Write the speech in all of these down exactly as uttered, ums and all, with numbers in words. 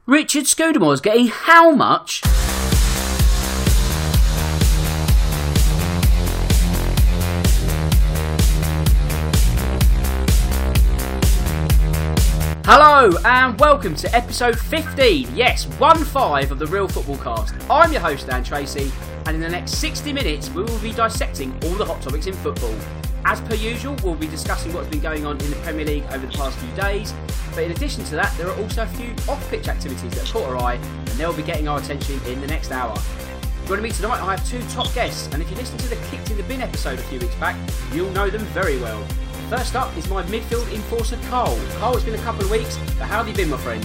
Richard Scudamore's getting how much? Hello and welcome to episode fifteen, yes, one five of the Real Football Cast. I'm your host Dan Tracy, and in the next sixty minutes we will be dissecting all the hot topics in football. As per usual, we'll be discussing what's been going on in the Premier League over the past few days, but in addition to that there are also a few off-pitch activities that caught our eye, and they'll be getting our attention in the next hour. Joining me tonight I have two top guests, and if you listened to the Kicked in the Bin episode a few weeks back, you'll know them very well. First up is my midfield enforcer, Carl. Carl, it's been a couple of weeks, but how have you been, my friend?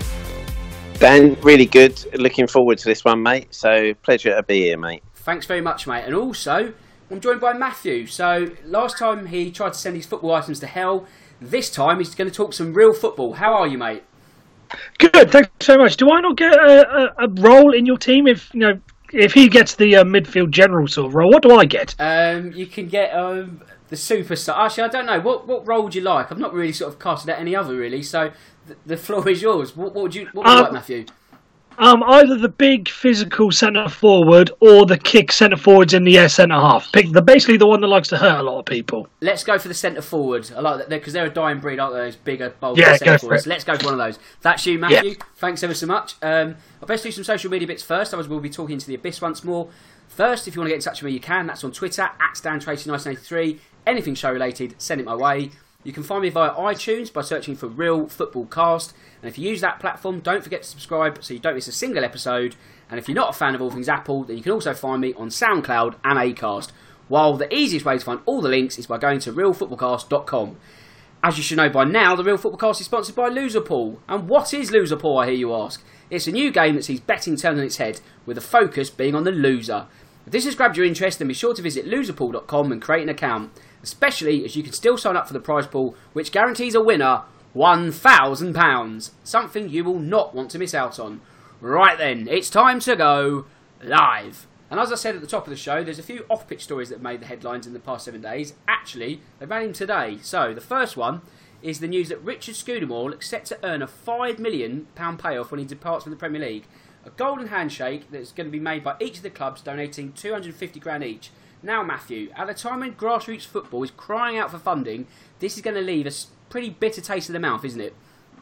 Dan, really good. Looking forward to this one, mate. So, pleasure to be here, mate. Thanks very much, mate. And also, I'm joined by Matthew. So, last time he tried to send his football items to hell. This time he's going to talk some real football. How are you, mate? Good, thanks so much. Do I not get a, a, a role in your team if, you know, if he gets the uh, midfield general sort of role? What do I get? Um, you can get... Um, The superstar. Actually, I don't know. What what role would you like? I've not really sort of casted out any other, really. So the, the floor is yours. What, what would you what would you um, like, Matthew? Um, either the big physical centre forward or the kick centre forwards in the air centre half. Pick the basically the one that likes to hurt a lot of people. Let's go for the centre forward. I like that because they're a dying breed, aren't they? Those bigger, bolder yeah, centre go forwards. for it. Let's go for one of those. That's you, Matthew. Yeah. Thanks ever so much. Um, I'll best do some social media bits first. Otherwise, we'll be talking to the Abyss once more. First, if you want to get in touch with me, you can. That's on Twitter at Stan Tracy nineteen eighty-three. Anything show related, send it my way. You can find me via iTunes by searching for Real Football Cast. And if you use that platform, don't forget to subscribe so you don't miss a single episode. And if you're not a fan of all things Apple, then you can also find me on SoundCloud and Acast. While the easiest way to find all the links is by going to real football cast dot com. As you should know by now, the Real Football Cast is sponsored by Loserpool. And what is Loserpool, I hear you ask? It's a new game that sees betting turned on its head, with the focus being on the loser. If this has grabbed your interest, then be sure to visit loserpool dot com and create an account, especially as you can still sign up for the prize pool, which guarantees a winner one thousand pounds, something you will not want to miss out on. Right then, it's time to go live. And as I said at the top of the show, there's a few off-pitch stories that have made the headlines in the past seven days. Actually, they ran him today. So, the first one is the news that Richard Scudamore looks set to earn a five million pounds payoff when he departs from the Premier League. A golden handshake that's going to be made by each of the clubs, donating two hundred fifty grand each. Now, Matthew, at a time when grassroots football is crying out for funding, this is going to leave a pretty bitter taste in the mouth, isn't it?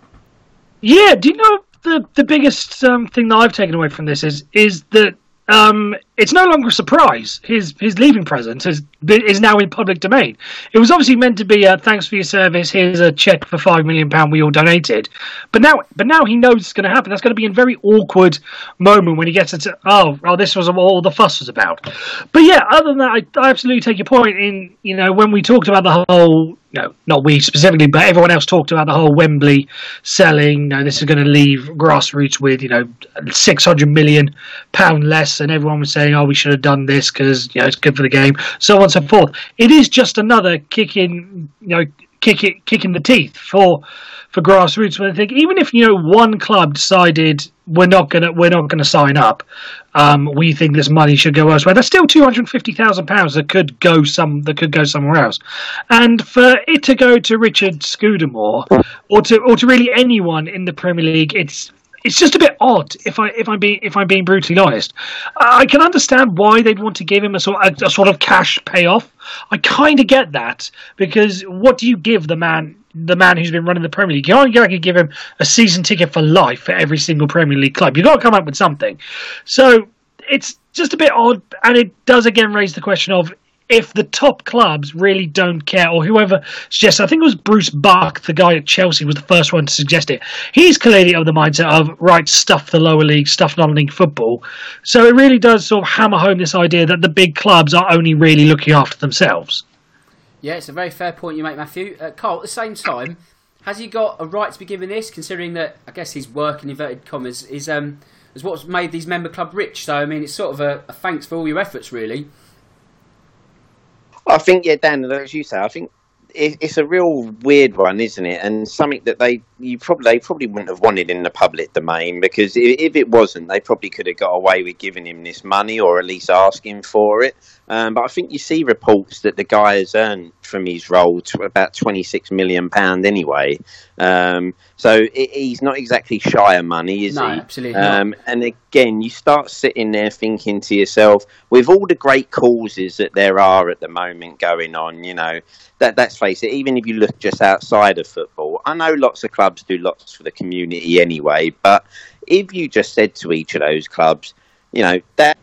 Yeah, do you know the the biggest um, thing that I've taken away from this is is that um, it's no longer a surprise. His his leaving present is is now in public domain. It was obviously meant to be a thanks for your service. Here's a check for five million pound we all donated. But now, but now he knows it's going to happen. That's going to be a very awkward moment when he gets into oh, oh, this was all the fuss was about. But yeah, other than that, I, I absolutely take your point. In you know when we talked about the whole. No, not we specifically, but everyone else talked about the whole Wembley selling. You know, this is going to leave grassroots with, you know, six hundred million pounds less, and everyone was saying, oh, we should have done this because, you know, it's good for the game, so on and so forth. It is just another kick in, you know, kick it, kick in the teeth for for grassroots. When I think, even if, you know, one club decided we're not gonna we're not gonna sign up, um, we think this money should go elsewhere. There's still two hundred fifty thousand pounds that could go some that could go somewhere else, and for it to go to Richard Scudamore or to or to really anyone in the Premier League, it's. It's just a bit odd, if I if I'm being if I'm being brutally honest. I can understand why they'd want to give him a sort of, a, a sort of cash payoff. I kind of get that, because what do you give the man the man who's been running the Premier League? You can't exactly give him a season ticket for life for every single Premier League club. You've got to come up with something. So it's just a bit odd, and it does again raise the question of, if the top clubs really don't care, or whoever suggests, I think it was Bruce Buck, the guy at Chelsea, was the first one to suggest it. He's clearly of the mindset of, right, stuff the lower league, stuff non-league football. So it really does sort of hammer home this idea that the big clubs are only really looking after themselves. Yeah, it's a very fair point you make, Matthew. Uh, Carl, at the same time, has he got a right to be given this, considering that, I guess his work, in inverted commas, is, um, is what's made these member clubs rich? So, I mean, it's sort of a, a thanks for all your efforts, really. I think, yeah, Dan, as you say, I think it, it's a real weird one, isn't it? And something that they you probably they probably wouldn't have wanted in the public domain, because if, if it wasn't, they probably could have got away with giving him this money, or at least asking for it. Um, but I think you see reports that the guy has earned from his role to about twenty-six million pounds anyway. Um, so it, he's not exactly shy of money, is no, he? Absolutely um, not. And again, you start sitting there thinking to yourself, with all the great causes that there are at the moment going on, you know, that let's face it, even if you look just outside of football, I know lots of clubs do lots for the community anyway, but if you just said to each of those clubs, you know, that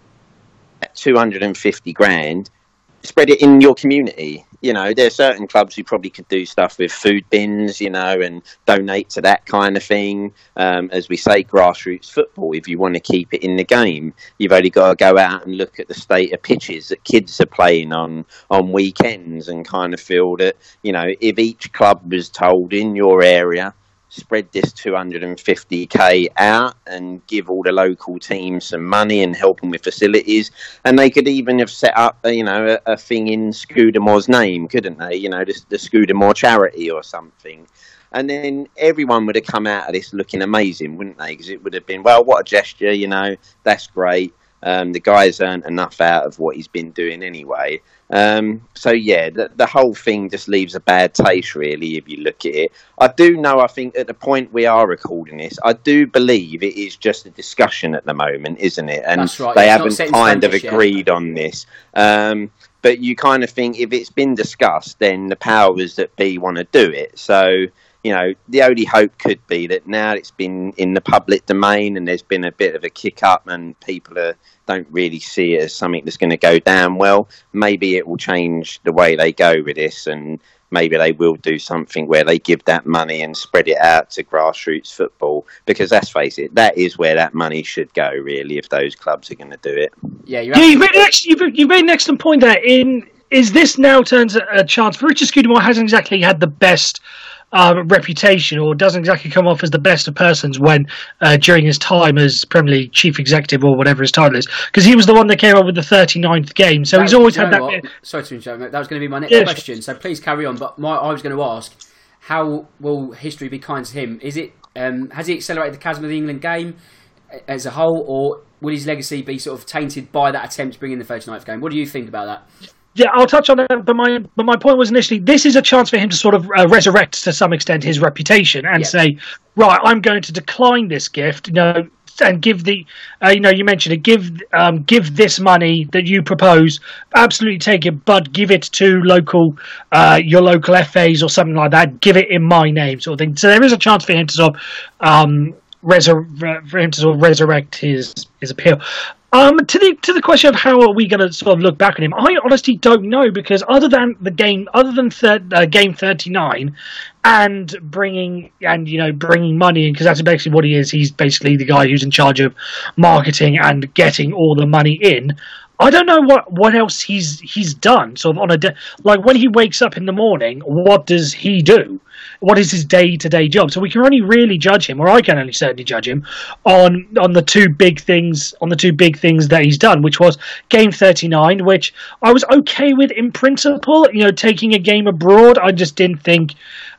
two hundred fifty grand, spread it in your community. You know, there are certain clubs who probably could do stuff with food bins, you know, and donate to that kind of thing. Um, as we say, grassroots football, if you want to keep it in the game, you've only got to go out and look at the state of pitches that kids are playing on on weekends, and kind of feel that, you know, if each club was told in your area, spread this two hundred fifty k out and give all the local teams some money and help them with facilities. And they could even have set up, you know, a, a thing in Scudamore's name, couldn't they? You know, the, the Scudamore charity or something. And then everyone would have come out of this looking amazing, wouldn't they? Because it would have been, well, what a gesture, you know, that's great. Um, the guy's earned enough out of what he's been doing anyway. Um, so, yeah, the, the whole thing just leaves a bad taste, really, if you look at it. I do know, I think, at the point we are recording this, I do believe it is just a discussion at the moment, isn't it? And That's right. they It's haven't not kind set of in stone agreed on this. Um, but you kind of think if it's been discussed, then the powers that be want to do it. So, you know, the only hope could be that now it's been in the public domain and there's been a bit of a kick up and people are, don't really see it as something that's going to go down well. Maybe it will change the way they go with this, and maybe they will do something where they give that money and spread it out to grassroots football, because let's face it, that is where that money should go, really, if those clubs are going to do it. Yeah, you're yeah you've, made an ex- you've, you've made an excellent point there. In is this now turns a, a chance for Richard Scudamore hasn't exactly had the best Um, reputation, or doesn't exactly come off as the best of persons when uh, during his time as Premier League chief executive, or whatever his title is, because he was the one that came up with the thirty-ninth game, so that, he's always you had know that what? Sorry to interrupt, that was going to be my next yeah. question, so please carry on. But my, I was going to ask, how will history be kind to him? Is it um, has he accelerated the chasm of the England game as a whole, or will his legacy be sort of tainted by that attempt to bring in the thirty-ninth game? What do you think about that? Yeah, I'll touch on that, but my but my point was initially, this is a chance for him to sort of uh, resurrect to some extent his reputation and yeah. say, right, I'm going to decline this gift, you know, and give the, uh, you know, you mentioned it, give um, give this money that you propose, absolutely take it, but give it to local, uh, your local F As or something like that. Give it in my name, sort of thing. So there is a chance for him to sort of um, resur- for him to sort of resurrect his his appeal. Um, to the to the question of how are we going to sort of look back on him, I honestly don't know, because other than the game, other than thir- uh, game thirty-nine, and bringing and you know bringing money in, because that's basically what he is. He's basically the guy who's in charge of marketing and getting all the money in. I don't know what, what else he's he's done. Sort of on a de- like when he wakes up in the morning, what does he do? What is his day-to-day job? So we can only really judge him, or I can only certainly judge him, on on the two big things on the two big things that he's done, which was game thirty-nine, which I was okay with in principle. You know, taking a game abroad, I just didn't think.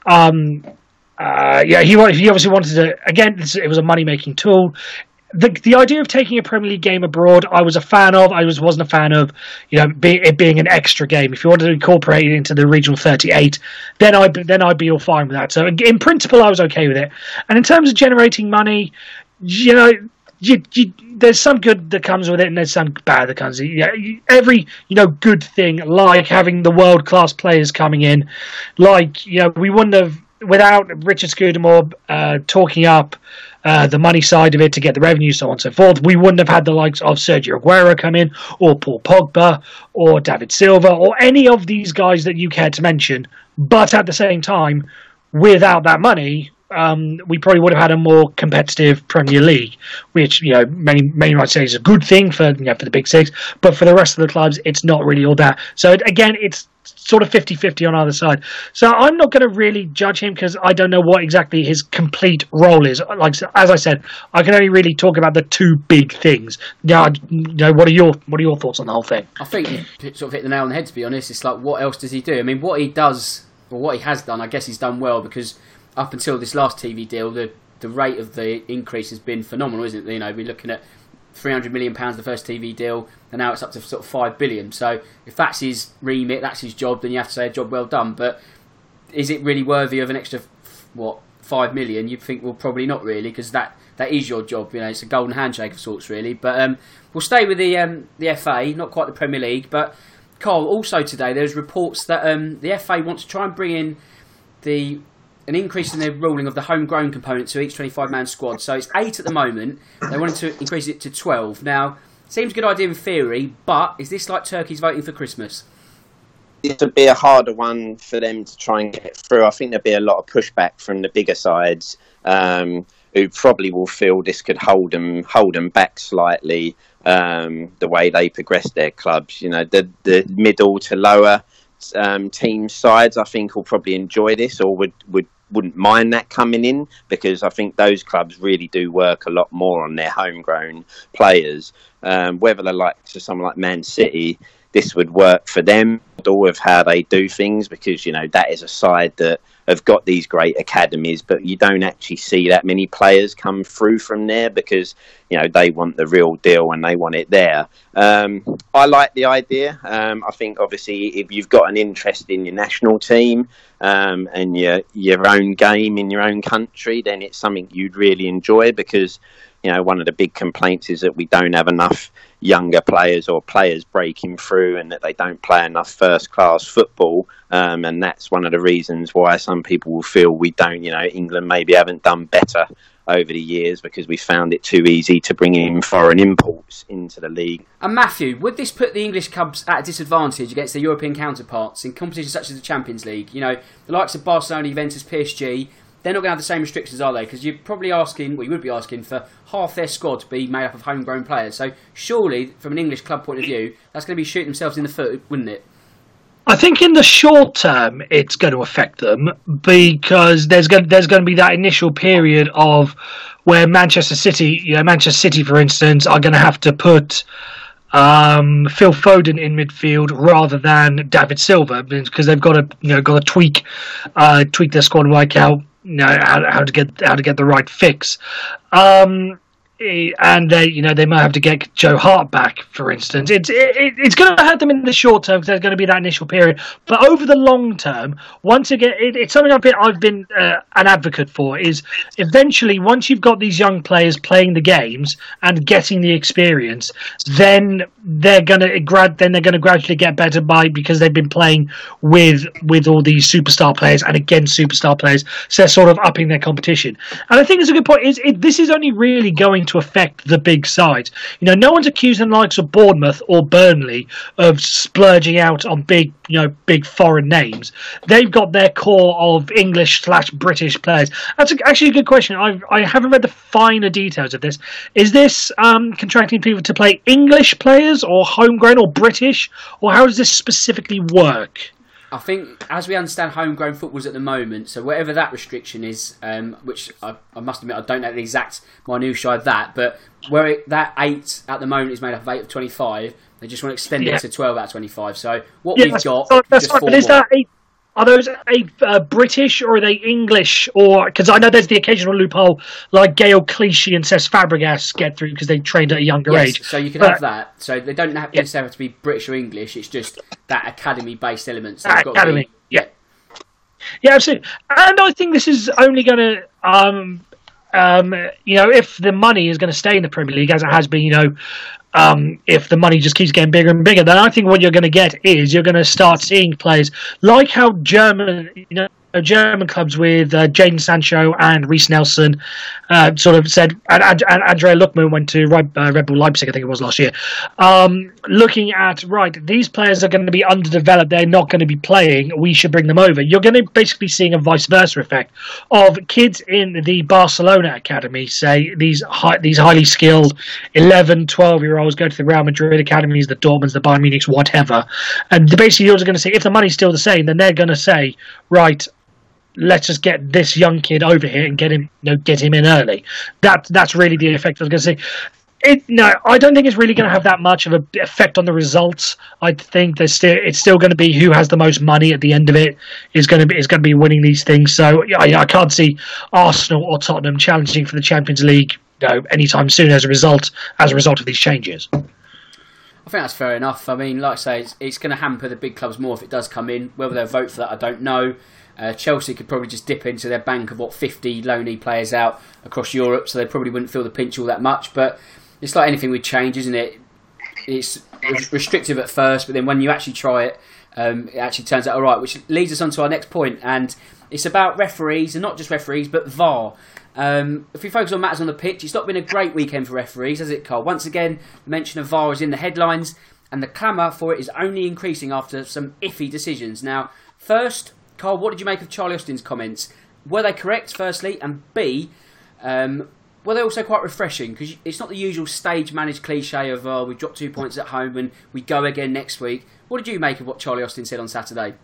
Um, uh, yeah, he he obviously wanted to. Again, it was a money-making tool. The the idea of taking a Premier League game abroad, I was a fan of. I was wasn't a fan of, you know, be, it being an extra game. If you wanted to incorporate it into the regional thirty-eight, then I then I'd be all fine with that. So in principle, I was okay with it. And in terms of generating money, you know, you, you, there's some good that comes with it, and there's some bad that comes. Yeah, every you know good thing, like having the world class players coming in, like you know we wouldn't have without Richard Scudamore uh, talking up. Uh, the money side of it to get the revenue, so on and so forth. We wouldn't have had the likes of Sergio Aguero come in, or Paul Pogba, or David Silva, or any of these guys that you care to mention. But at the same time, without that money, um, we probably would have had a more competitive Premier League, which you know many many might say is a good thing for you know, for the big six. But for the rest of the clubs, it's not really all that. So again, it's sort of fifty-fifty on either side. So I'm not going to really judge him, because I don't know what exactly his complete role is. Like as I said, I can only really talk about the two big things. Now, you know, what are your what are your thoughts on the whole thing? I think you sort of hit the nail on the head, to be honest. It's like, what else does he do? I mean, what he does well, what he has done, I guess he's done well, because up until this last T V deal, the the rate of the increase has been phenomenal, isn't it? You know, we're looking at three hundred million pounds the first T V deal, and now it's up to sort of five billion. So if that's his remit, that's his job, then you have to say a job well done. But is it really worthy of an extra, what, five million? You'd think, well, probably not really, because that, that is your job. You know, it's a golden handshake of sorts, really. But um, we'll stay with the um, the F A, not quite the Premier League. But Carl, also today there's reports that um, the F A wants to try and bring in the an increase in their ruling of the homegrown component to each twenty-five man squad. So it's eight at the moment. They wanted to increase it to twelve. Now, seems a good idea in theory, but is this like turkeys voting for Christmas? This would be a harder one for them to try and get through. I think there'll be a lot of pushback from the bigger sides, um, who probably will feel this could hold them hold them back slightly, um, the way they progress their clubs. You know, the the middle to lower um, team sides, I think, will probably enjoy this, or would would. wouldn't mind that coming in, because I think those clubs really do work a lot more on their homegrown players. Um, whether the likes of someone like Man City, this would work for them, all of how they do things, because, you know, that is a side that have got these great academies, but you don't actually see that many players come through from there, because, you know, they want the real deal and they want it there. Um, I like the idea. Um, I think, obviously, if you've got an interest in your national team um, and your your own game in your own country, then it's something you'd really enjoy, because, you know, one of the big complaints is that we don't have enough younger players or players breaking through, and that they don't play enough first-class football. Um, and that's one of the reasons why some people will feel we don't, you know, England maybe haven't done better over the years, because we found it too easy to bring in foreign imports into the league. And Matthew, would this put the English clubs at a disadvantage against their European counterparts in competitions such as the Champions League? You know, the likes of Barcelona, Juventus, P S G, they're not going to have the same restrictions, are they? Because you're probably asking, well, you would be asking for half their squad to be made up of homegrown players. So surely, from an English club point of view, that's going to be shooting themselves in the foot, wouldn't it? I think in the short term, it's going to affect them, because there's going there's going to be that initial period of where Manchester City, you know, Manchester City, for instance, are going to have to put um, Phil Foden in midfield rather than David Silva, because they've got to, you know, got to tweak uh, tweak their squad, work out, you know, how, how to get how to get the right fix. Um, and they, you know, they might have to get Joe Hart back, for instance. It's it, it's going to hurt them in the short term, because there's going to be that initial period. But over the long term, once again, it, it's something I've been I've been uh, an advocate for. Is eventually, once you've got these young players playing the games and getting the experience, then they're going to grad then they're going to gradually get better by because they've been playing with with all these superstar players and against superstar players. So they're sort of upping their competition. And I think it's a good point. Is it, this is only really going to affect the big sides. You know, no one's accusing the likes of Bournemouth or Burnley of splurging out on big, you know, big foreign names. They've got their core of English slash British players. That's actually a good question. I I haven't read the finer details of this. Is this um, contracting people to play English players or homegrown or British, or how does this specifically work? I think, as we understand homegrown footballs at the moment, so whatever that restriction is, um, which I, I must admit I don't know the exact minutiae of that, but where it, that eight at the moment is made up of eight of twenty-five, they just want to extend yeah. it to twelve out of twenty-five. So what yeah, we've got, so that's right. But is that eight? Are those eight uh, British, or are they English? Or because I know there's the occasional loophole, like Gael Clichy and Cesc Fabregas get through because they trained at a younger yes, age. So you can but, have that. So they don't have, yeah. necessarily have to be British or English. It's just that academy-based element. So that academy, be, yeah, yeah, absolutely. And I think this is only going to, um, um, you know, if the money is going to stay in the Premier League as it has been, you know. Um, if the money just keeps getting bigger and bigger, then I think what you're going to get is you're going to start seeing players like how German, you know, German clubs with uh, Jadon Sancho and Reiss Nelson uh, sort of said, and, and, and Andrea Luckman went to uh, Red Bull Leipzig, I think it was last year, um, looking at, right, these players are going to be underdeveloped, they're not going to be playing, we should bring them over. You're going to basically seeing a vice versa effect of kids in the Barcelona academy, say, these high, these highly skilled eleven, twelve-year-olds go to the Real Madrid academies, the Dortmunds, the Bayern Munichs, whatever, and basically you're going to say, if the money's still the same, then they're going to say, right, let's just get this young kid over here and get him, you know, get him in early. That that's really the effect I was going to say. It, no, I don't think it's really going to have that much of an effect on the results. I think there's still it's still going to be who has the most money at the end of it is going to be is going to be winning these things. So I, I can't see Arsenal or Tottenham challenging for the Champions League, you know, anytime soon as a result as a result of these changes. I think that's fair enough. I mean, like I say, it's, it's going to hamper the big clubs more if it does come in. Whether they'll vote for that, I don't know. Uh, Chelsea could probably just dip into their bank of what fifty loanee players out across Europe, so they probably wouldn't feel the pinch all that much. But it's like anything with change, isn't it? It's restrictive at first, but then when you actually try it, um, it actually turns out all right, which leads us on to our next point, and it's about referees, and not just referees, but V A R. Um, if we focus on matters on the pitch, it's not been a great weekend for referees, has it, Carl? Once again, the mention of V A R is in the headlines, and the clamour for it is only increasing after some iffy decisions. Now, first, Carl, what did you make of Charlie Austin's comments? Were they correct, firstly? And B, um, were they also quite refreshing? Because it's not the usual stage-managed cliche of, oh, we dropped two points at home and we go again next week. What did you make of what Charlie Austin said on Saturday?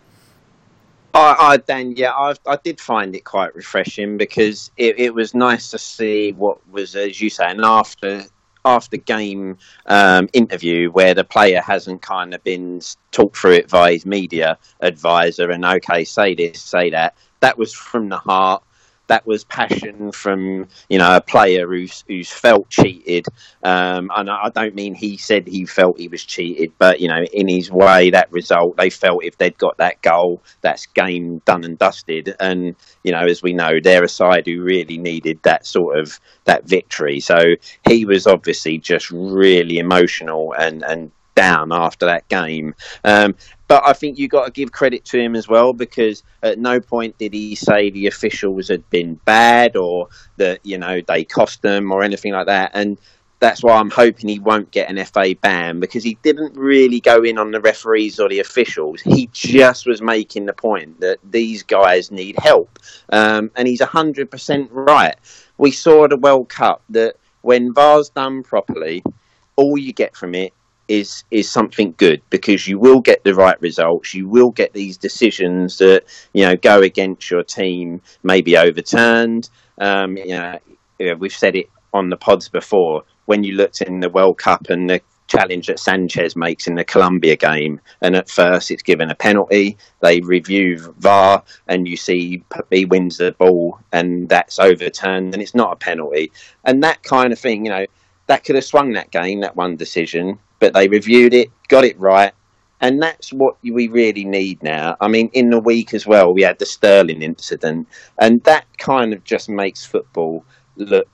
I, I Dan, yeah, I, I did find it quite refreshing because it, it was nice to see what was, as you say, an after after game um, interview where the player hasn't kind of been talked through it via his media advisor and okay, say this, say that. That was from the heart. That was passion from, you know, a player who's who's felt cheated. Um, and I don't mean he said he felt he was cheated, but, you know, in his way, that result, they felt if they'd got that goal, that's game done and dusted. And, you know, as we know, they're a side who really needed that sort of, that victory. So he was obviously just really emotional and, and down after that game. Um, But I think you got to give credit to him as well, because at no point did he say the officials had been bad or that, you know, they cost them or anything like that. And that's why I'm hoping he won't get an F A ban, because he didn't really go in on the referees or the officials. He just was making the point that these guys need help. Um, and he's one hundred percent right. We saw at the World Cup that when V A R's done properly, all you get from it is is something good, because you will get the right results. You will get these decisions that, you know, go against your team, maybe overturned. Um, you know, we've said it on the pods before. When you looked in the World Cup and the challenge that Sanchez makes in the Colombia game, and at first it's given a penalty, they review V A R and you see he wins the ball and that's overturned and it's not a penalty. And that kind of thing, you know, that could have swung that game, that one decision. But they reviewed it, got it right, and that's what we really need now. I mean, in the week as well, we had the Sterling incident, and that kind of just makes football look,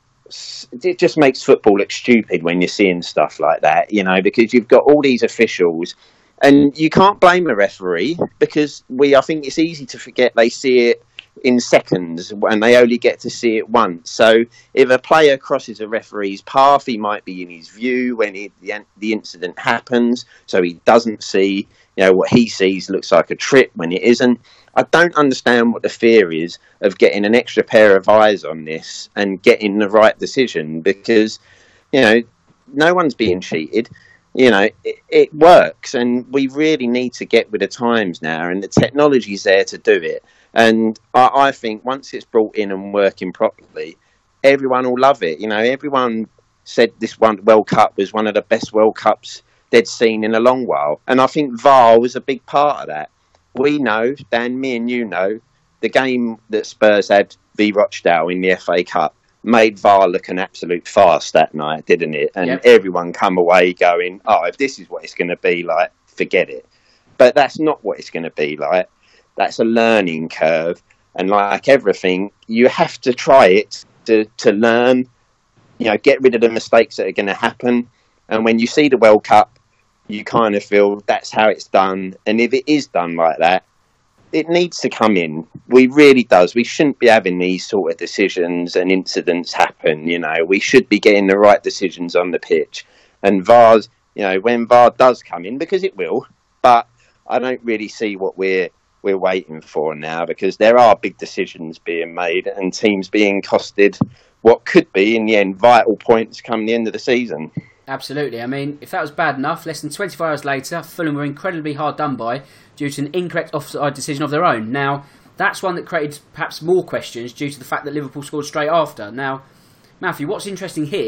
it just makes football look stupid when you're seeing stuff like that, you know, because you've got all these officials, and you can't blame a referee, because we, I think it's easy to forget they see it in seconds and they only get to see it once. So if a player crosses a referee's path, he might be in his view when it, the, the incident happens, so he doesn't see, you know, what he sees looks like a trip when it isn't. I don't understand what the fear is of getting an extra pair of eyes on this and getting the right decision, because, you know, no one's being cheated. You know, it, it works, and we really need to get with the times now, and the technology's there to do it. And I, I think once it's brought in and working properly, everyone will love it. You know, everyone said this one World Cup was one of the best World Cups they'd seen in a long while. And I think V A R was a big part of that. We know, Dan, me and you know, the game that Spurs had v Rochdale in the F A Cup made V A R look an absolute farce that night, didn't it? And yep. Everyone come away going, oh, if this is what it's going to be like, forget it. But that's not what it's going to be like. That's a learning curve. And like everything, you have to try it to, to learn, you know, get rid of the mistakes that are going to happen. And when you see the World Cup, you kind of feel that's how it's done. And if it is done like that, it needs to come in. We really does. We shouldn't be having these sort of decisions and incidents happen. You know, we should be getting the right decisions on the pitch. And V A R's, you know, when V A R does come in, because it will, but I don't really see what we're we're waiting for now, because there are big decisions being made and teams being costed what could be, in the end, vital points come the end of the season. Absolutely. I mean, if that was bad enough, less than twenty-four hours later, Fulham were incredibly hard done by due to an incorrect offside decision of their own. Now, that's one that created perhaps more questions due to the fact that Liverpool scored straight after. Now, Matthew, what's interesting here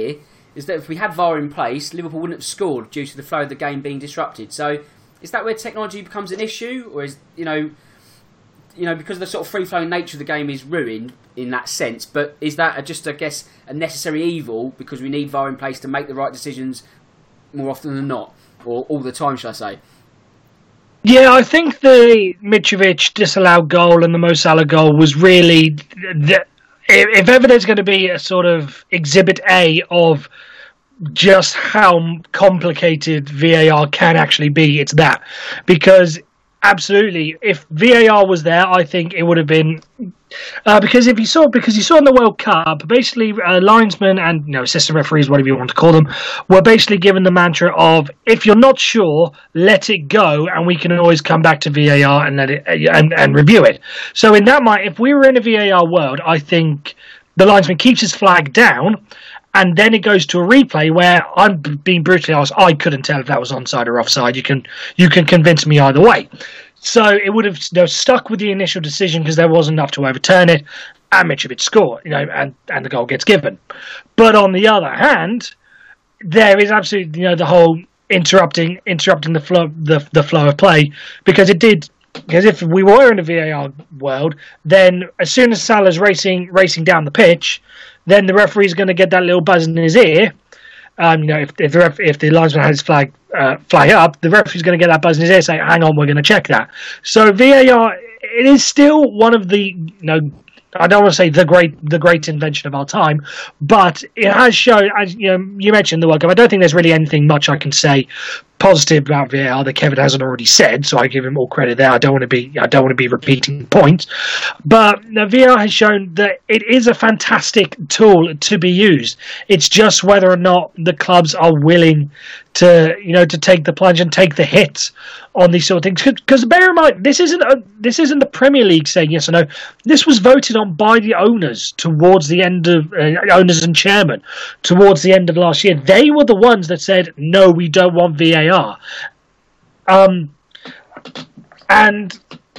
is that if we had V A R in place, Liverpool wouldn't have scored due to the flow of the game being disrupted. So is that where technology becomes an issue, or is you know, you know, because the sort of free flowing nature of the game is ruined in that sense? But is that a, just, I guess, a necessary evil because we need V A R in place to make the right decisions more often than not, or all the time, shall I say? Yeah, I think the Mitrovic disallowed goal and the Mo Salah goal was really, the, if ever there's going to be a sort of exhibit A of just how complicated V A R can actually be, it's that. Because absolutely, if V A R was there, I think it would have been. Uh, because if you saw, because you saw in the World Cup, basically uh, linesmen and you know assistant referees, whatever you want to call them, were basically given the mantra of if you're not sure, let it go, and we can always come back to V A R and let it and, and review it. So in that mind, if we were in a V A R world, I think the linesman keeps his flag down. And then it goes to a replay where I'm being brutally honest. I couldn't tell if that was onside or offside. You can you can convince me either way. So it would have you know, stuck with the initial decision because there wasn't enough to overturn it, and Mitrovic scored, you know, and, and the goal gets given. But on the other hand, there is absolutely you know the whole interrupting interrupting the flow the the flow of play because it did. Because if we were in a V A R world, then as soon as Salah's racing racing down the pitch, then the referee's going to get that little buzz in his ear. Um, you know, if if the, ref, if the linesman has his flag uh, flag up, the referee's going to get that buzz in his ear, saying, "Hang on, we're going to check that." So V A R, it is still one of the you know. I don't want to say the great the great invention of our time, but it has shown, as you know, you mentioned the World Cup. I don't think there's really anything much I can say positive about V A R that Kevin hasn't already said, so I give him all credit there. I don't want to be I don't want to be repeating points, but the V A R has shown that it is a fantastic tool to be used. It's just whether or not the clubs are willing to you know to take the plunge and take the hit on these sort of things. Because bear in mind, this isn't a, this isn't the Premier League saying yes or no. This was voted on by the owners towards the end of uh, owners and chairman towards the end of last year. They were the ones that said no, we don't want V A R. Um, and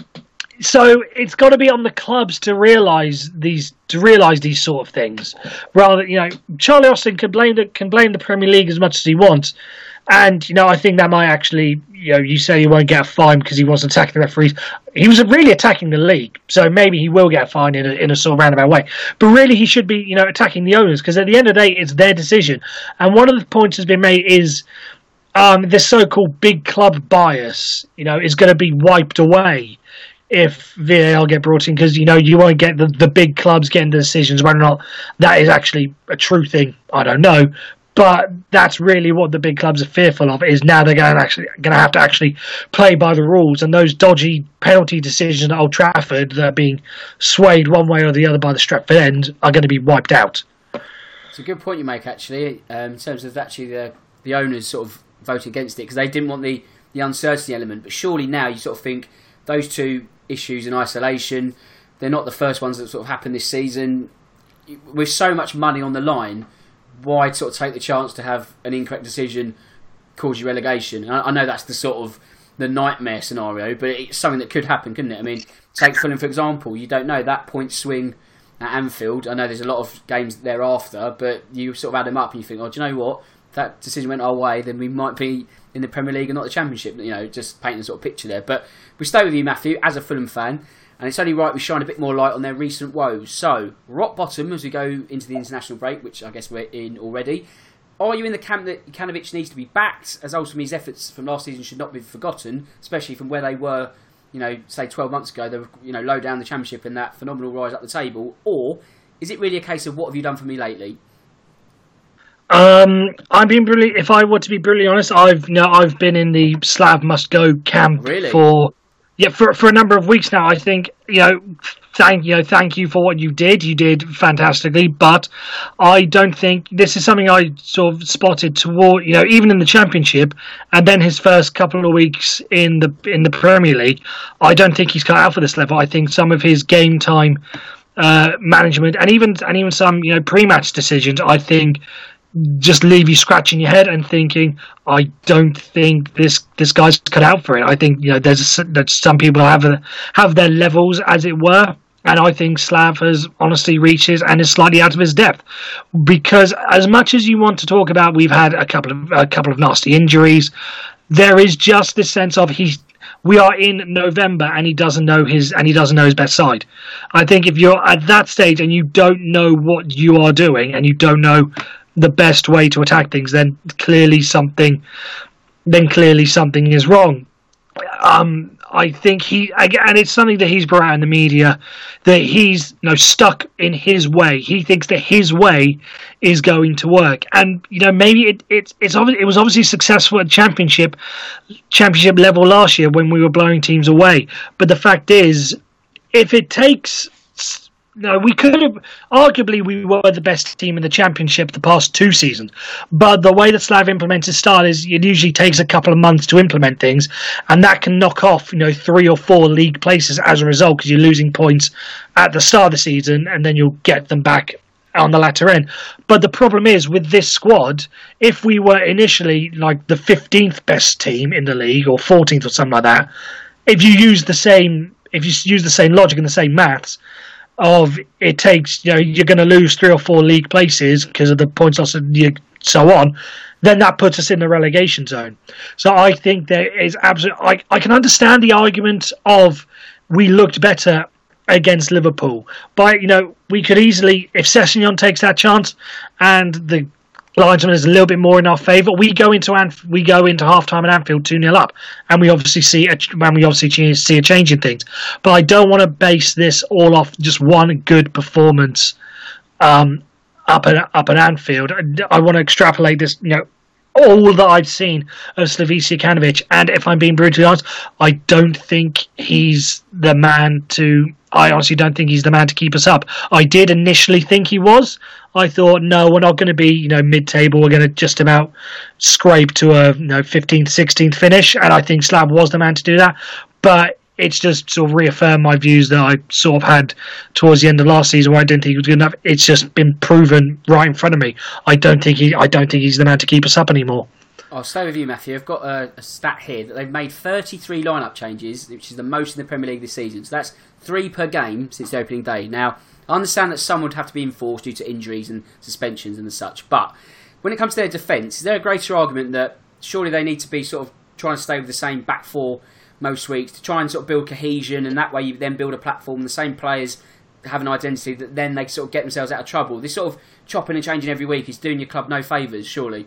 so it's got to be on the clubs to realise these to realise these sort of things. Rather, you know, Charlie Austin can blame the can blame the Premier League as much as he wants, and you know, I think that might actually, you know, you say he won't get a fine because he wasn't attacking the referees. He was really attacking the league, so maybe he will get a fine in a, in a sort of roundabout way. But really, he should be, you know, attacking the owners because at the end of the day, it's their decision. And one of the points that's been made is. Um, this so-called big club bias, you know, is going to be wiped away if V A R get brought in because, you know, you won't get the, the big clubs getting the decisions. Whether or not that is actually a true thing, I don't know. But that's really what the big clubs are fearful of, is now they're going to actually going to have to actually play by the rules, and those dodgy penalty decisions at Old Trafford that are being swayed one way or the other by the Stretford end are going to be wiped out. It's a good point you make, actually, um, in terms of actually the, the owners sort of voted against it because they didn't want the, the uncertainty element. But surely now you sort of think those two issues in isolation, they're not the first ones that sort of happened this season. With so much money on the line, why sort of take the chance to have an incorrect decision cause you relegation? I, I know that's the sort of the nightmare scenario, but it's something that could happen, couldn't it? I mean, take Fulham for example. You don't know that point swing at Anfield. I know there's a lot of games thereafter, but you sort of add them up and you think, oh, do you know what? If that decision went our way, then we might be in the Premier League and not the Championship. You know, just painting a sort of picture there. But we stay with you, Matthew, as a Fulham fan, and it's only right we shine a bit more light on their recent woes. So, rock bottom as we go into the international break, which I guess we're in already. Are you in the camp that Jokanovic needs to be backed, as ultimately his efforts from last season should not be forgotten, especially from where they were, you know, say twelve months ago? They were, you know, low down the Championship and that phenomenal rise up the table. Or is it really a case of what have you done for me lately? Um, I'm being brutally. If I were to be brutally honest, I've no, I've been in the Slav must go camp really? for yeah for for a number of weeks now. I think you know, thank you know, thank you for what you did. You did fantastically, but I don't think this is something I sort of spotted toward you know even in the Championship, and then his first couple of weeks in the in the Premier League. I don't think he's cut out for this level. I think some of his game time uh, management and even and even some you know pre-match decisions, I think, just leave you scratching your head and thinking, I don't think this this guy's cut out for it. I think you know there's, a, there's some people have a, have their levels, as it were, And I think Slav has honestly reached his and is slightly out of his depth, because as much as you want to talk about, we've had a couple of a couple of nasty injuries. There is just this sense of he. We are in November and he doesn't know his and he doesn't know his best side. I think if you're at that stage and you don't know what you are doing and you don't know the best way to attack things, then clearly something, then clearly something is wrong. Um. I think he, and it's something that he's brought out in the media, that he's, you know, stuck in his way. He thinks that his way is going to work, and you know, maybe it it it's it was obviously successful at championship championship level last year when we were blowing teams away. But the fact is, if it takes, no, we could have, arguably we were the best team in the championship the past two seasons, but the way that Slav implements his style is it usually takes a couple of months to implement things, and that can knock off, you know, three or four league places as a result, because you're losing points at the start of the season and then you'll get them back on the latter end. But the problem is with this squad, if we were initially like the fifteenth best team in the league or fourteenth or something like that, if you use the same if you use the same logic and the same maths of it takes, you know, you're going to lose three or four league places because of the points loss and so on, then that puts us in the relegation zone. So I think there is absolutely, I, I can understand the argument of we looked better against Liverpool, but you know, we could easily, if Sessegnon takes that chance and the linesman is a little bit more in our favour, we go into Anf- we go into half time at Anfield two nil up, and we obviously see a, and we obviously see a change in things. But I don't want to base this all off just one good performance um, up at up at Anfield. I, I want to extrapolate this, you know, all that I've seen of Slavisa Jokanovic, and if I'm being brutally honest, I don't think he's the man to. I honestly don't think he's the man to keep us up. I did initially think he was. I thought, no, we're not going to be, you know, mid-table. We're going to just about scrape to a, you know, fifteenth, sixteenth finish, and I think Slav was the man to do that. But it's just sort of reaffirmed my views that I sort of had towards the end of last season, where I didn't think he was good enough. It's just been proven right in front of me. I don't think he. I don't think he's the man to keep us up anymore. I'll stay with you, Matthew. I've got a, a stat here that they've made thirty-three lineup changes, which is the most in the Premier League this season. So that's three per game since the opening day. Now, I understand that some would have to be enforced due to injuries and suspensions and such, but when it comes to their defence, is there a greater argument that surely they need to be sort of trying to stay with the same back four most weeks to try and sort of build cohesion, and that way you then build a platform, the same players have an identity that then they sort of get themselves out of trouble? This sort of chopping and changing every week is doing your club no favours, surely.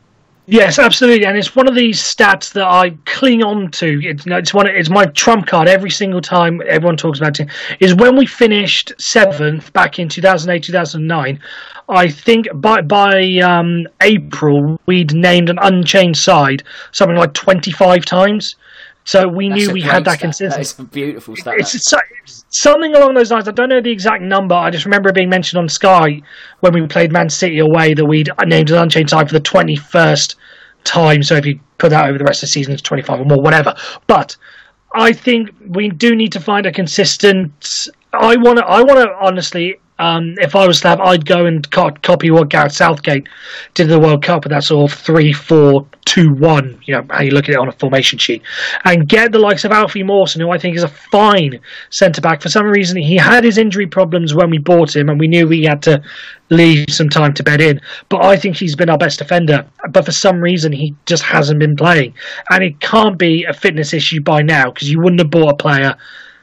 Yes, absolutely, and it's one of these stats that I cling on to. It's, you know, it's one. It's my trump card every single time everyone talks about it. Is when we finished seventh back in two thousand eight, two thousand nine. I think by by um, April we'd named an unchanged side something like twenty-five times. So we That's knew we had that consistency. That is a beautiful stat. It's, it's, it's something along those lines. I don't know the exact number. I just remember it being mentioned on Sky when we played Man City away that we'd named an unchanged side for the twenty-first time. So if you put that over the rest of the season, it's twenty-five or more, whatever. But I think we do need to find a consistent. I want to. I want to honestly. Um, if I was Slav, I'd go and co- copy what Gareth Southgate did in the World Cup with that sort of three four two one, you know, how you look at it on a formation sheet, and get the likes of Alfie Mawson, who I think is a fine centre-back. For some reason, he had his injury problems when we bought him, and we knew we had to leave some time to bed in. But I think he's been our best defender. But for some reason, he just hasn't been playing. And it can't be a fitness issue by now, because you wouldn't have bought a player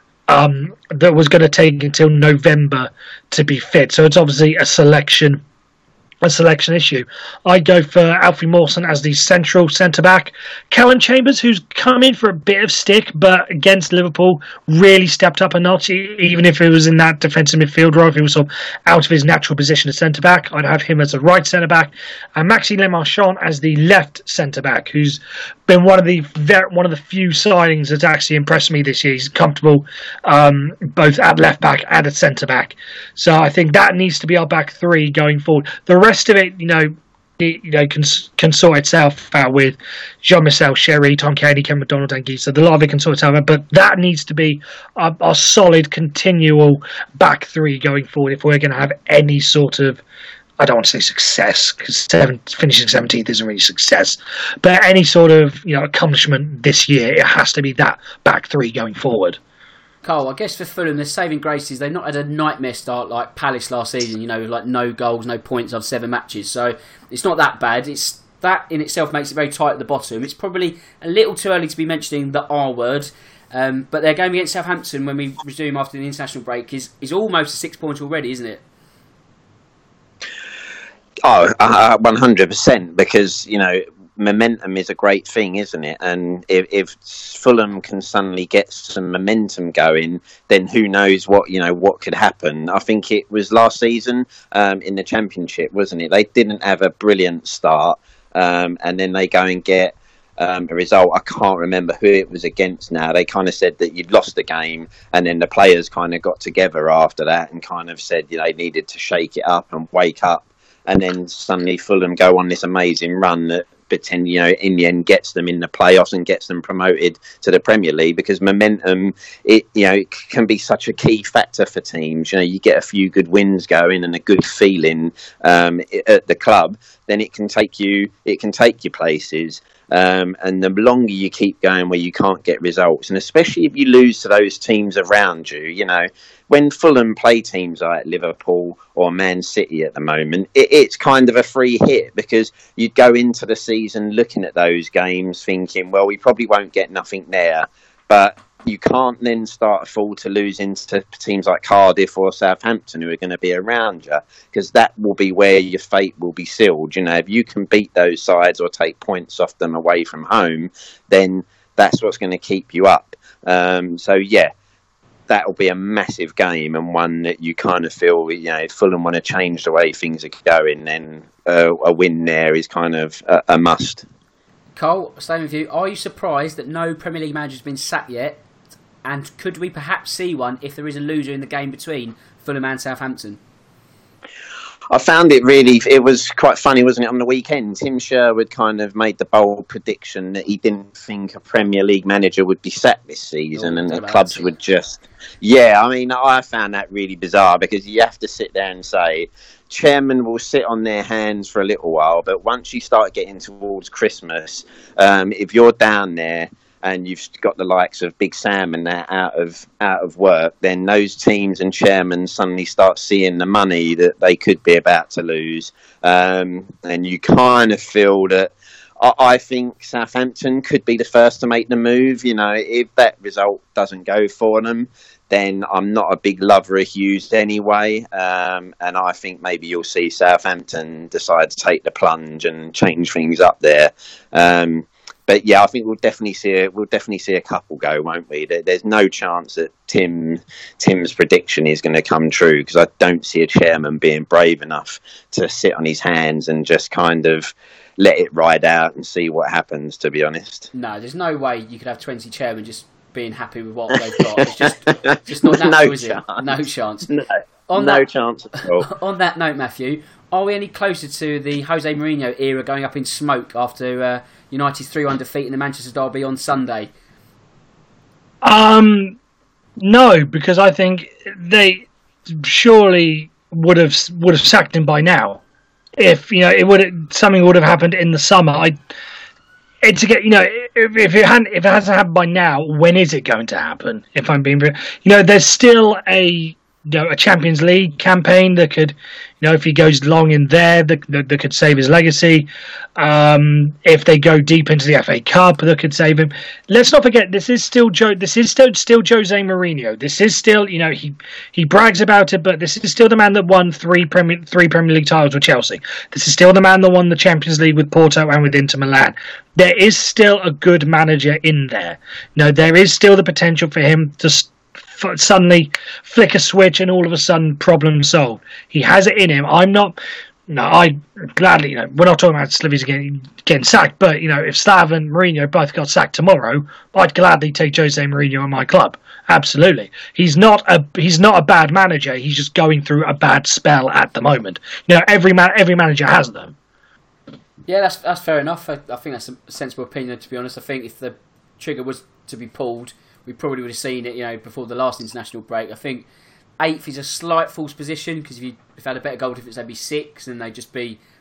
Um, that was going to take until November to be fit. So it's obviously a selection a selection issue. I'd go for Alfie Mawson as the central centre-back. Callum Chambers, who's come in for a bit of stick, but against Liverpool, really stepped up a notch, even if it was in that defensive midfield role, if he was sort of out of his natural position as centre-back. I'd have him as a right centre-back, and Maxime Le Marchand as the left centre-back, who's been one of the very, one of the few signings that's actually impressed me this year. He's comfortable um, both at left-back and at centre-back. So I think that needs to be our back three going forward. The rest of it, you know, it, you know, can can sort itself out with Jean-Michel Sherry, Tom Cairney, Ken McDonald, and Gisa. The lot of it can sort itself out, but that needs to be a, a solid, continual back three going forward if we're going to have any sort of, I don't want to say success, because seven, finishing seventeenth isn't really success, but any sort of, you know, accomplishment this year, it has to be that back three going forward. Carl, I guess for Fulham, their saving grace is they've not had a nightmare start like Palace last season, you know, like no goals, no points on seven matches. So it's not that bad. It's that in itself makes it very tight at the bottom. It's probably a little too early to be mentioning the R word. Um, but their game against Southampton, when we resume after the international break, is, is almost a six point already, isn't it? Oh, uh, one hundred percent, because, you know, momentum is a great thing, isn't it? And if, if Fulham can suddenly get some momentum going, then who knows what, you know, what could happen. I think it was last season um, in the Championship, wasn't it? They didn't have a brilliant start, um, and then they go and get Um, a result. I can't remember who it was against now. They kind of said that you'd lost the game, and then the players kind of got together after that and kind of said, you know, they needed to shake it up and wake up. And then suddenly Fulham go on this amazing run that, pretend, you know, in the end gets them in the playoffs and gets them promoted to the Premier League, because momentum, it, you know, it can be such a key factor for teams. You know, you get a few good wins going and a good feeling um, at the club, then it can take you, it can take you places. Um, and the longer you keep going where you can't get results, and especially if you lose to those teams around you, you know, when Fulham play teams like Liverpool or Man City at the moment, it, it's kind of a free hit, because you'd go into the season looking at those games thinking, well, we probably won't get nothing there. But you can't then start to fall to losing to teams like Cardiff or Southampton who are going to be around you, because that will be where your fate will be sealed. You know, if you can beat those sides or take points off them away from home, then that's what's going to keep you up. Um, so, yeah, that will be a massive game, and one that you kind of feel, you know, if Fulham want to change the way things are going, then uh, a win there is kind of a, a must. Cole, staying with you, are you surprised that no Premier League manager has been sacked yet? And could we perhaps see one if there is a loser in the game between Fulham and Southampton? I found it really, it was quite funny, wasn't it, on the weekend? Tim Sherwood kind of made the bold prediction that he didn't think a Premier League manager would be sacked this season, oh, and the clubs that, would just... Yeah, I mean, I found that really bizarre, because you have to sit there and say, chairmen will sit on their hands for a little while, but once you start getting towards Christmas, um, if you're down there and you've got the likes of Big Sam and that out of out of work, then those teams and chairmen suddenly start seeing the money that they could be about to lose. Um, and you kind of feel that, I, I think Southampton could be the first to make the move. You know, if that result doesn't go for them, then I'm not a big lover of Hughes anyway. Um, and I think maybe you'll see Southampton decide to take the plunge and change things up there. Um, But yeah, I think we'll definitely see a, we'll definitely see a couple go, won't we? There, there's no chance that Tim Tim's prediction is going to come true, because I don't see a chairman being brave enough to sit on his hands and just kind of let it ride out and see what happens, to be honest. No, there's no way you could have twenty chairmen just being happy with what they've got. It's just, just not natural, no is chance. it? No chance. No, on no that, chance at all. On that note, Matthew, are we any closer to the Jose Mourinho era going up in smoke after uh, United's three one defeat in the Manchester derby on Sunday? Um, no, because I think they surely would have would have sacked him by now. If you know, it would something would have happened in the summer. I, it's again, you know, if, if it hadn't, if it hasn't happened by now, when is it going to happen? If I'm being, you know, there's still a. You know, a Champions League campaign that could, you know, if he goes long in there, that, that, that could save his legacy. Um, if they go deep into the F A Cup, that could save him. Let's not forget, this is still Joe. This is still still Jose Mourinho. This is still, you know, he he brags about it, but this is still the man that won three Premier three Premier League titles with Chelsea. This is still the man that won the Champions League with Porto and with Inter Milan. There is still a good manager in there. You know, there is still the potential for him to suddenly flick a switch and all of a sudden problem solved. He has it in him. I'm not. No, I gladly. You know, we're not talking about Slivies getting getting sacked, but you know, if Slav and Mourinho both got sacked tomorrow, I'd gladly take Jose Mourinho in my club. Absolutely, he's not a he's not a bad manager. He's just going through a bad spell at the moment. You know, every man every manager has them. Yeah, that's that's fair enough. I, I think that's a sensible opinion, to be honest. I think if the trigger was to be pulled, we probably would have seen it, you know, before the last international break. I think eighth is a slight false position, because if you if they had a better goal difference, they'd be six, and they'd just be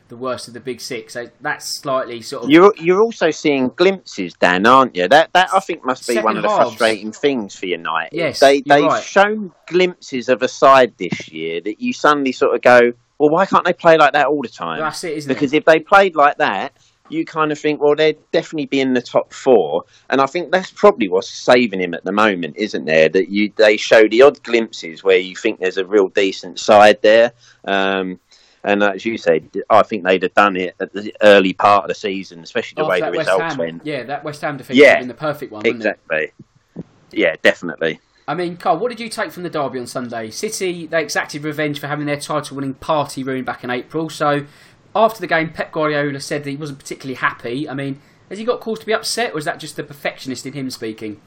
the worst of the big six. So that's slightly sort of. You're you're also seeing glimpses, Dan, aren't you? That that I think must be Second one of the halves. frustrating things for United. Yes, they you're they've right. shown glimpses of a side this year that you suddenly sort of go, well, why can't they play like that all the time? That's it, isn't because it? if they played like that, you kind of think, well, they'd definitely be in the top four. And I think that's probably what's saving him at the moment, isn't there? That you they show the odd glimpses where you think there's a real decent side there. Um, and as you said, I think they'd have done it at the early part of the season, especially the After way the that West results Ham, went. Yeah, that West Ham defeat Yeah, would have been the perfect one, wouldn't it? Exactly. Yeah, definitely. I mean, Carl, what did you take from the derby on Sunday? City, they exacted revenge for having their title-winning party ruined back in April. So, after the game, Pep Guardiola said that he wasn't particularly happy. I mean, has he got cause to be upset, or is that just the perfectionist in him speaking?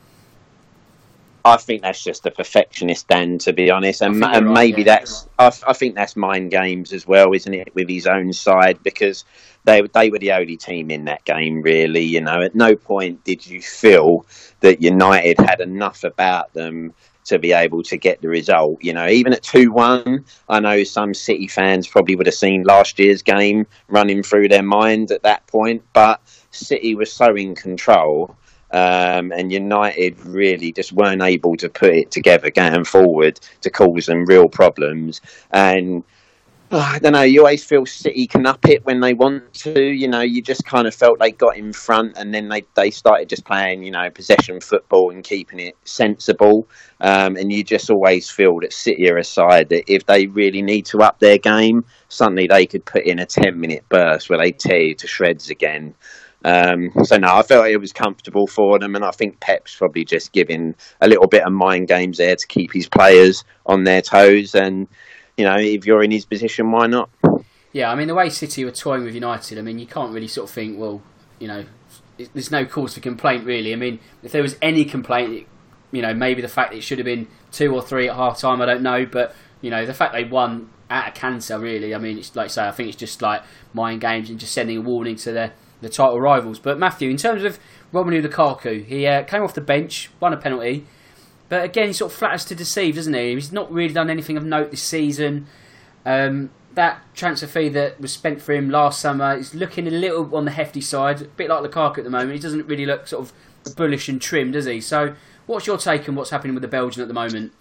I think that's just a perfectionist, Dan, to be honest, and, I think and you're right, maybe yeah. that's. I, I think that's mind games as well, isn't it, with his own side, because they they were the only team in that game, really. You know, at no point did you feel that United had enough about them to be able to get the result. You know, even at two one, I know some City fans probably would have seen last year's game running through their mind at that point, but City was so in control. Um, and United really just weren't able to put it together going forward to cause them real problems. And oh, I don't know, you always feel City can up it when they want to. You know, you just kind of felt they got in front and then they, they started just playing, you know, possession football and keeping it sensible. Um, and you just always feel that City are a side that if they really need to up their game, suddenly they could put in a ten-minute burst where they tear you to shreds again. Um, so no, I felt it was comfortable for them, and I think Pep's probably just giving a little bit of mind games there to keep his players on their toes. And you know, if you're in his position, why not? Yeah, I mean, the way City were toying with United, I mean, you can't really sort of think, well, you know, it, there's no cause for complaint, really. I mean, if there was any complaint, it, you know, maybe the fact that it should have been two or three at half time, I don't know. But, you know, the fact they won out of cancer, really, I mean, it's like I say, I think it's just like mind games and just sending a warning to the, the title rivals. But, Matthew, in terms of Romelu Lukaku, he uh, came off the bench, won a penalty. But again, he sort of flatters to deceive, doesn't he? He's not really done anything of note this season. Um, that transfer fee that was spent for him last summer is looking a little on the hefty side, a bit like Lukaku at the moment. He doesn't really look sort of bullish and trim, does he? So, what's your take on what's happening with the Belgian at the moment?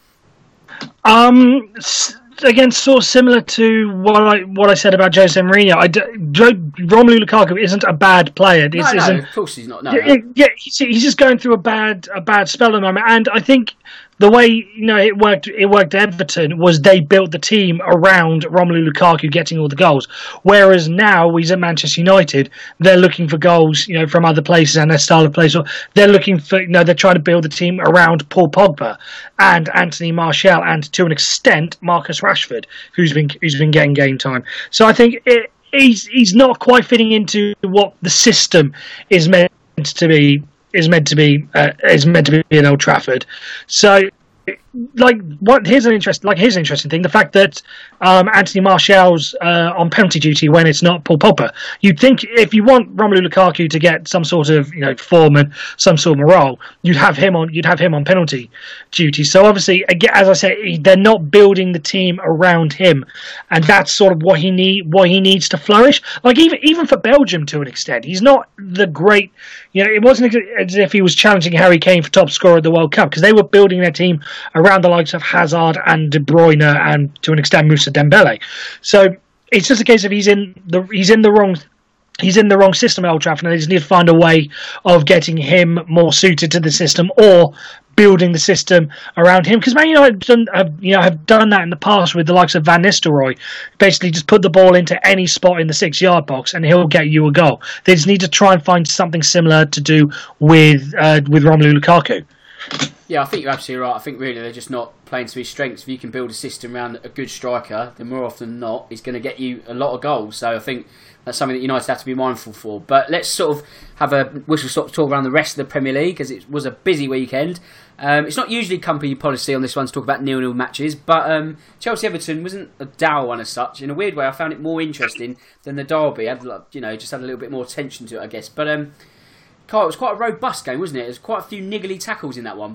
Um, again, sort of similar to what I what I said about Jose Mourinho. I do, Jo, Romelu Lukaku isn't a bad player. This No, no, isn't, of course he's not. No, yeah, yeah, he's, he's just going through a bad a bad spell at the moment, and I think the way you know it worked it worked at Everton was they built the team around Romelu Lukaku getting all the goals. Whereas now he's at Manchester United, they're looking for goals, you know, from other places and their style of play. So they're looking for, you know, they're trying to build the team around Paul Pogba and Anthony Martial and to an extent Marcus Rashford, who's been who's been getting game time. So I think it, he's he's not quite fitting into what the system is meant to be. Is meant to be uh, is meant to be in Old Trafford. So, like, what here's an interest like here's an interesting thing: the fact that um, Anthony Martial's uh, on penalty duty when it's not Paul Pogba. You'd think if you want Romelu Lukaku to get some sort of you know form and some sort of morale, you'd have him on you'd have him on penalty duty. So obviously, again, as I say, they're not building the team around him, and that's sort of what he need what he needs to flourish. Like even even for Belgium to an extent, he's not the great. You know, it wasn't as if he was challenging Harry Kane for top scorer at the World Cup because they were building their team around the likes of Hazard and De Bruyne and to an extent Moussa Dembele. So it's just a case of he's in the he's in the wrong he's in the wrong system at Old Trafford, and they just need to find a way of getting him more suited to the system or building the system around him. Because Man United have done, have, you know, have done that in the past with the likes of Van Nistelrooy. Basically, just put the ball into any spot in the six-yard box, and he'll get you a goal. They just need to try and find something similar to do with uh, with Romelu Lukaku. Yeah, I think you're absolutely right. I think really they're just not playing to his strengths. If you can build a system around a good striker, then more often than not, he's going to get you a lot of goals. So I think that's something that United have to be mindful for. But let's sort of have a whistle-stop tour around the rest of the Premier League, because it was a busy weekend. Um, it's not usually company policy on this one to talk about nil-nil matches, but um, Chelsea-Everton wasn't a dour one as such. In a weird way, I found it more interesting than the derby. Had, you know, just had a little bit more attention to it, I guess. But um, Carl, it was quite a robust game, wasn't it? There's quite a few niggly tackles in that one.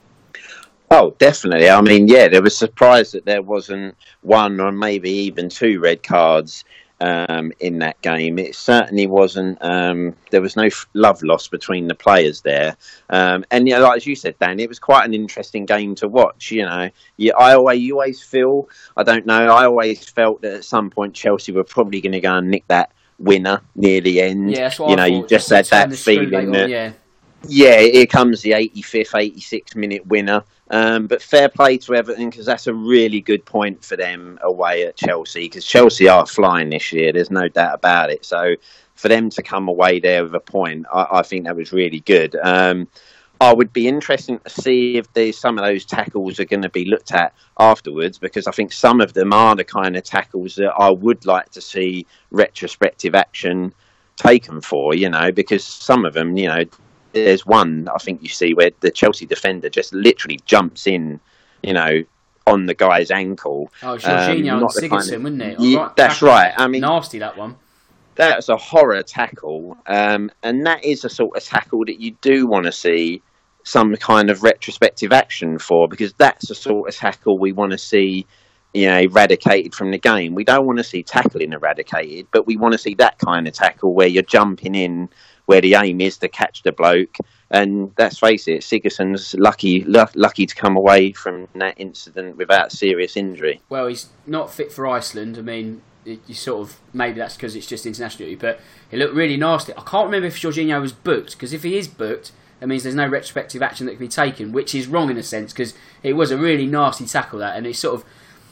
Oh, definitely. I mean, yeah, there was surprise that there wasn't one or maybe even two red cards um, in that game. It certainly wasn't. Um, there was no f- love lost between the players there, um, and you know, like as you said, Dan, it was quite an interesting game to watch. You know, you, I always, you always feel. I don't know. I always felt that at some point Chelsea were probably going to go and nick that winner near the end. Yeah, that's what you I know, thought. you just had that feeling that. On, yeah. Yeah, here comes the eighty-fifth, eighty-sixth minute winner. Um, but fair play to Everton, because that's a really good point for them away at Chelsea, because Chelsea are flying this year. There's no doubt about it. So for them to come away there with a point, I, I think that was really good. Um, I would be interested to see if there's some of those tackles are going to be looked at afterwards, because I think some of them are the kind of tackles that I would like to see retrospective action taken for, you know, because some of them, you know, there's one I think you see where the Chelsea defender just literally jumps in, you know, on the guy's ankle. Oh, Jorginho um, and Sigurdsson, kind of, wasn't it? Yeah, right, that's right. I mean, nasty, that one. That's a horror tackle, um, and that is a sort of tackle that you do want to see some kind of retrospective action for, because that's the sort of tackle we want to see, you know, eradicated from the game. We don't want to see tackling eradicated, but we want to see that kind of tackle where you're jumping in, where the aim is to catch the bloke. And let's face it, Sigurdsson's lucky l- lucky to come away from that incident without serious injury. Well, he's not fit for Iceland. I mean, it, you sort of, maybe that's because it's just international duty, but he looked really nasty. I can't remember if Jorginho was booked, because if he is booked, that means there's no retrospective action that can be taken, which is wrong in a sense, because it was a really nasty tackle, that, and it sort of,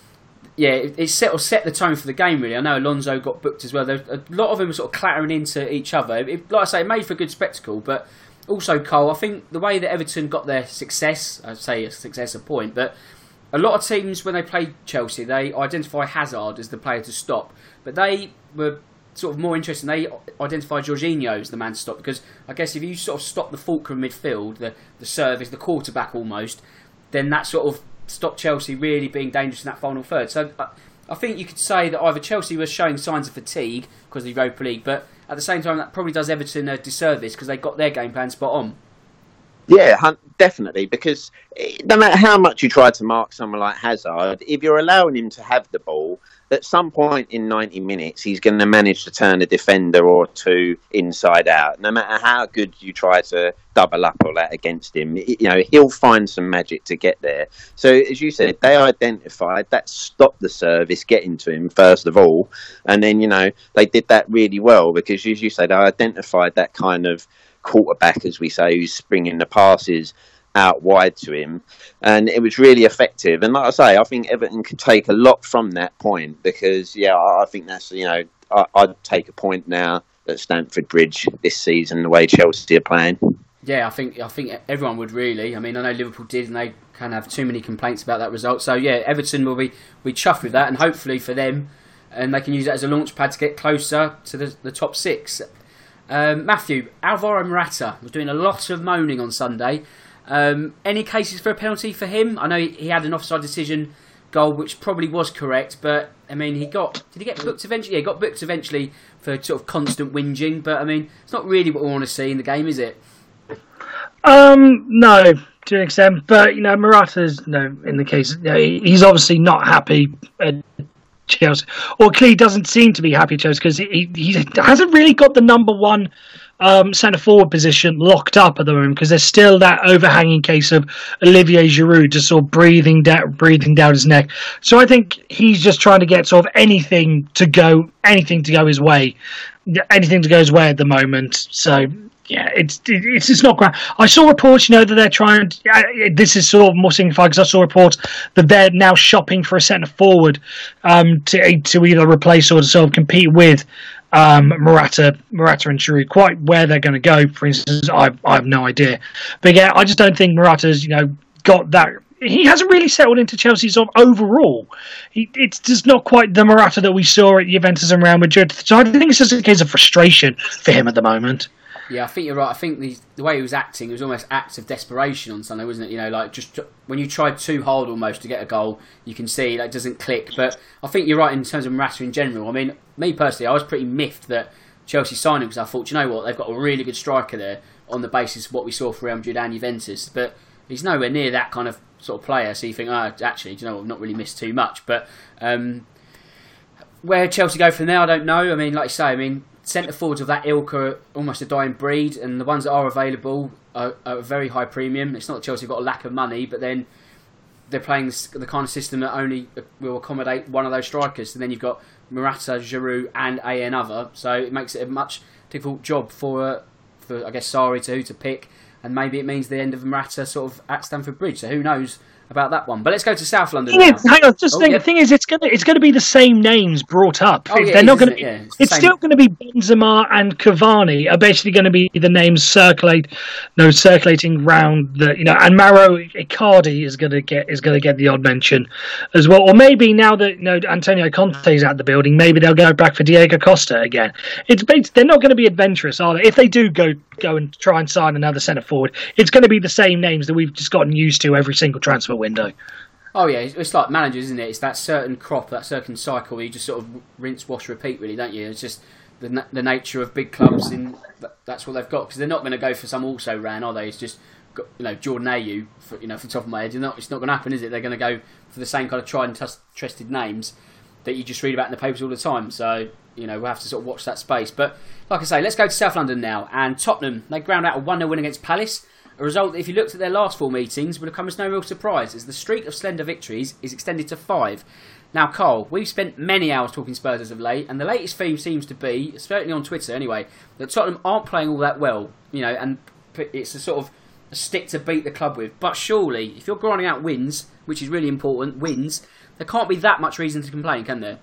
yeah, it, it set, or set the tone for the game, really. I know Alonso got booked as well. There, a lot of them were sort of clattering into each other. It, like I say, it made for a good spectacle, but also, Cole, I think the way that Everton got their success, I'd say a success a point, but a lot of teams, when they play Chelsea, they identify Hazard as the player to stop, but they were sort of more interesting. They identify Jorginho as the man to stop, because I guess if you sort of stop the fulcrum midfield, the, the service, the quarterback almost, then that sort of stopped Chelsea really being dangerous in that final third. So I, I think you could say that either Chelsea was showing signs of fatigue because of the Europa League, but at the same time that probably does Everton a disservice because they got their game plan spot on. Yeah, definitely, because no matter how much you try to mark someone like Hazard, if you're allowing him to have the ball, at some point in ninety minutes, he's going to manage to turn a defender or two inside out. No matter how good you try to double up or that against him, you know, he'll find some magic to get there. So, as you said, they identified that stopped the service getting to him, first of all. And then, you know, they did that really well because, as you said, they identified that kind of quarterback, as we say, who's springing the passes out wide to him, and it was really effective. And like I say, I think Everton could take a lot from that point, because yeah, I think that's, you know, I, I'd take a point now at Stamford Bridge this season, the way Chelsea are playing. Yeah, I think I think everyone would really. I mean, I know Liverpool did, and they can have too many complaints about that result. So yeah, Everton will be we chuffed with that, and hopefully for them, and they can use that as a launch pad to get closer to the, the top six. Um, Matthew, Alvaro Morata was doing a lot of moaning on Sunday. Um, any cases for a penalty for him? I know he had an offside decision goal, which probably was correct, but I mean, he got did he get booked eventually? Yeah, he got booked eventually for sort of constant whinging. But I mean, it's not really what we want to see in the game, is it? Um, no, to an extent. But you know, Morata's you know, in the case, you know, he's obviously not happy at Chelsea, or clearly doesn't seem to be happy at Chelsea, because he, he hasn't really got the number one Um, centre forward position locked up at the moment, because there's still that overhanging case of Olivier Giroud just sort of breathing down, breathing down his neck. So I think he's just trying to get sort of anything to go, anything to go his way, anything to go his way at the moment. So yeah, it's it's it's not great. I saw reports, you know, that they're trying. To, uh, this is sort of more signified because I saw reports that they're now shopping for a centre forward um, to to either replace or to sort of compete with Um, Morata, Morata and Giroud. Quite where they're going to go, for instance, I, I have no idea. But yeah, I just don't think Morata's, you know, got that. He hasn't really settled into Chelsea sort of overall. He, it's just not quite the Morata that we saw at Juventus and Real Madrid. So I think it's just a case of frustration for him at the moment. Yeah, I think you're right. I think the, the way he was acting, it was almost acts of desperation on Sunday, wasn't it? You know, like just when you tried too hard almost to get a goal, you can see that doesn't click. But I think you're right in terms of Morata in general. I mean, me personally, I was pretty miffed that Chelsea signed him, because I thought, you know what, they've got a really good striker there on the basis of what we saw for Real Madrid and Juventus. But he's nowhere near that kind of sort of player. So you think, oh, actually, do you know what, we've not really missed too much. But um, where Chelsea go from there, I don't know. I mean, like you say, I mean, centre forwards of that ilk are almost a dying breed, and the ones that are available are, are a very high premium. It's not that Chelsea have got a lack of money, but then they're playing the kind of system that only will accommodate one of those strikers. And then you've got Morata, Giroud, and a another. So it makes it a much difficult job for, uh, for I guess, Sarri to who to pick. And maybe it means the end of Morata sort of at Stamford Bridge. So who knows about that one. But let's go to South London now. Is, hang on, just oh, think, yeah. the thing is, it's gonna it's gonna be the same names brought up. Oh, yeah, They're not is, gonna. it? Yeah, it's it's still going to be Benzema and Cavani are basically going to be the names circulate, no circulating round the you know. And Mauro Icardi is going to get is going to get the odd mention as well. Or maybe now that you know Antonio Conte's out the building, maybe they'll go back for Diego Costa again. It's they're not going to be adventurous, are they? If they do go go and try and sign another centre forward, it's going to be the same names that we've just gotten used to every single transfer window. Oh yeah, it's like managers, isn't it? It's that certain crop, that certain cycle where you just sort of rinse, wash, repeat, really, don't you? It's just the the nature of big clubs, in that's what they've got, because they're not going to go for some also ran, are they? It's just got, you know, Jordan Ayew, for, you know, from the top of my head. You're not, it's not going to happen, is it? They're going to go for the same kind of tried and t- trusted names that you just read about in the papers all the time. So you know, we'll have to sort of watch that space. But like I say, let's go to South London now. And Tottenham, they ground out a one nil win against Palace. A result that, if you looked at their last four meetings, would have come as no real surprise, as the streak of slender victories is extended to five. Now, Carl, we've spent many hours talking Spurs as of late, and the latest theme seems to be, certainly on Twitter anyway, that Tottenham aren't playing all that well, you know, and it's a sort of a stick to beat the club with. But surely, if you're grinding out wins, which is really important, wins, there can't be that much reason to complain, can there?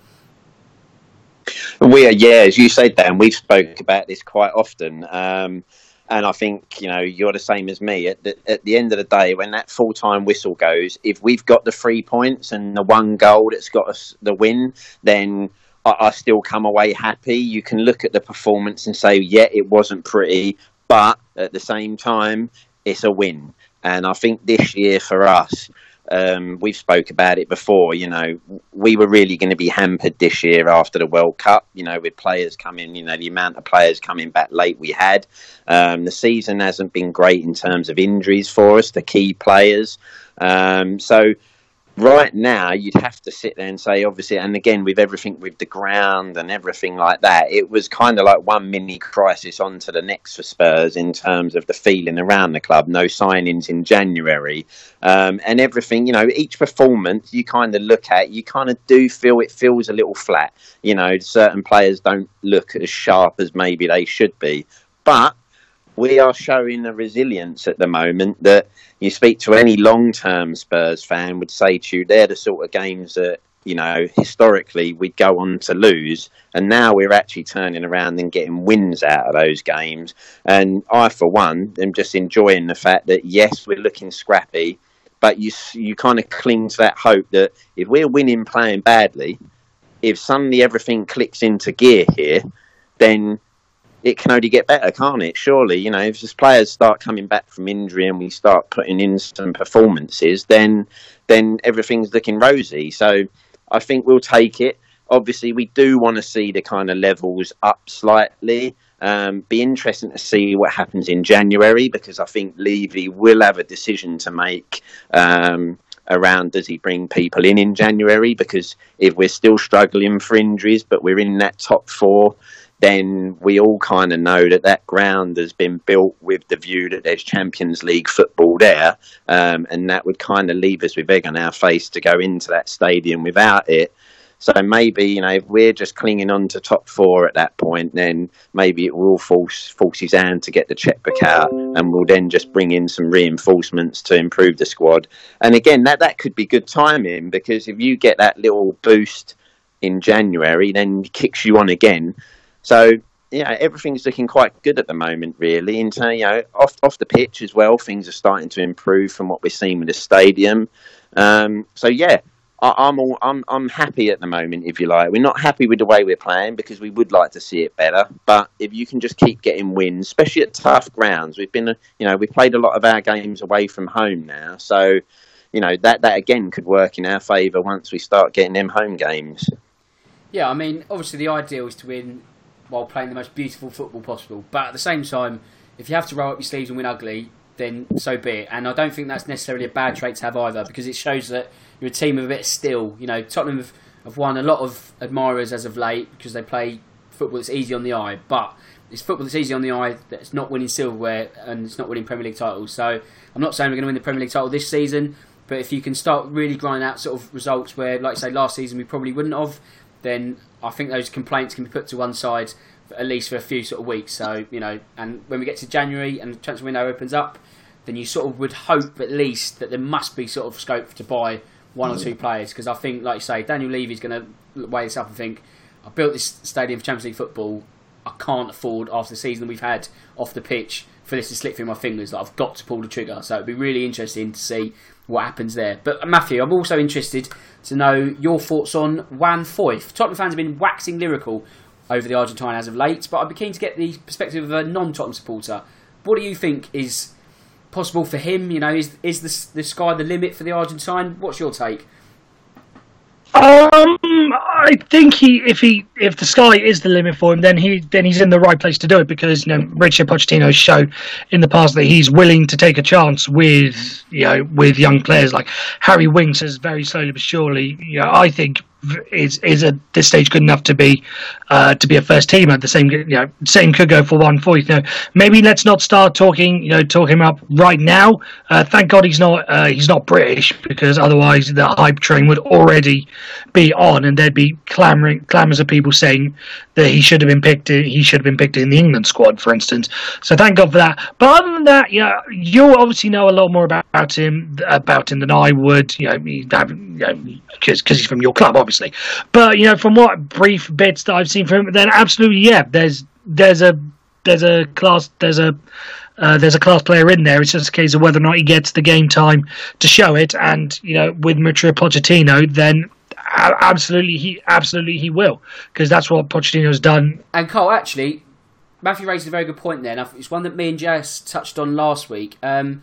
We are, yeah, as you said, Dan, we've spoke about this quite often. Um, And I think, you know, you're the same as me. At the, at the end of the day, when that full-time whistle goes, if we've got the three points and the one goal that's got us the win, then I, I still come away happy. You can look at the performance and say, yeah, it wasn't pretty, but at the same time, it's a win. And I think this year for us, Um, we've spoke about it before, you know, we were really going to be hampered this year after the World Cup, you know, with players coming, you know, the amount of players coming back late we had. Um, the season hasn't been great in terms of injuries for us, the key players. Um, so right now, you'd have to sit there and say, obviously, and again, with everything with the ground and everything like that, it was kind of like one mini crisis onto the next for Spurs in terms of the feeling around the club. No signings in January, um, and everything, you know, each performance you kind of look at, you kind of do feel it feels a little flat. You know, certain players don't look as sharp as maybe they should be, but we are showing a resilience at the moment that you speak to any long-term Spurs fan would say to you, they're the sort of games that, you know, historically we'd go on to lose. And now we're actually turning around and getting wins out of those games. And I, for one, am just enjoying the fact that, yes, we're looking scrappy, but you, you kind of cling to that hope that if we're winning playing badly, if suddenly everything clicks into gear here, then it can only get better, can't it? Surely, you know, if just players start coming back from injury and we start putting in some performances, then then everything's looking rosy. So I think we'll take it. Obviously, we do want to see the kind of levels up slightly. Um, be interesting to see what happens in January, because I think Levy will have a decision to make um, around does he bring people in in January, because if we're still struggling for injuries but we're in that top four, then we all kind of know that that ground has been built with the view that there's Champions League football there, um, and that would kind of leave us with egg on our face to go into that stadium without it. So maybe, you know, if we're just clinging on to top four at that point, then maybe it will force, force his hand to get the checkbook out, and we'll then just bring in some reinforcements to improve the squad. And again, that, that could be good timing, because if you get that little boost in January, then it kicks you on again. So, yeah, everything's looking quite good at the moment, really. In terms, you know, off off the pitch as well, things are starting to improve from what we're seeing with the stadium. Um, so, yeah, I, I'm all, I'm I'm happy at the moment, if you like. We're not happy with the way we're playing, because we would like to see it better. But if you can just keep getting wins, especially at tough grounds, we've been, you know, we've played a lot of our games away from home now. So, you know, that that again could work in our favour once we start getting them home games. Yeah, I mean, obviously the ideal is to win while playing the most beautiful football possible. But at the same time, if you have to roll up your sleeves and win ugly, then so be it. And I don't think that's necessarily a bad trait to have either, because it shows that you're a team with a bit of steel. You know, Tottenham have have won a lot of admirers as of late because they play football that's easy on the eye, but it's football that's easy on the eye that's not winning silverware and it's not winning Premier League titles. So I'm not saying we're going to win the Premier League title this season, but if you can start really grinding out sort of results where, like I say, last season we probably wouldn't have, then I think those complaints can be put to one side for, at least for a few sort of weeks. So, you know, and when we get to January and the transfer window opens up, then you sort of would hope at least that there must be sort of scope to buy one or two players, because I think, like you say, Daniel Levy's going to weigh this up and think, I built this stadium for Champions League football, I can't afford, after the season we've had off the pitch, for this to slip through my fingers. Like, I've got to pull the trigger. So it'd be really interesting to see what happens there. But Matthew, I'm also interested to know your thoughts on Juan Foyth. Tottenham fans have been waxing lyrical over the Argentine as of late, but I'd be keen to get the perspective of a non-Tottenham supporter. What do you think is possible for him? You know, is is the, the sky the limit for the Argentine? What's your take? Um, I think he, if he, if the sky is the limit for him, then he, then he's in the right place to do it, because, you know, Mauricio Pochettino has shown in the past that he's willing to take a chance with, you know, with young players. Like Harry Winks has very slowly but surely, you know, I think is is at this stage good enough to be uh, to be a first teamer. The same, you know, same could go for Juan Foyth. You know, maybe let's not start talking, you know, talk him up right now. Uh, thank God he's not uh, he's not British, because otherwise the hype train would already be on, and there'd be clamoring clamours of people saying that he should have been picked. He should have been picked in the England squad, for instance. So thank God for that. But other than that, yeah, you obviously know a lot more about, about him about him than I would. You know, because you know, he's from your club, obviously. But, you know, from what brief bits that I've seen from him, then absolutely, yeah, there's there's a there's a class there's a uh, there's a class player in there. It's just a case of whether or not he gets the game time to show it. And, you know, with Mauricio Pochettino, then absolutely he absolutely he will, because that's what Pochettino's done. And Carl, actually, Matthew raised a very good point there. Now, it's one that me and Jess touched on last week. Um,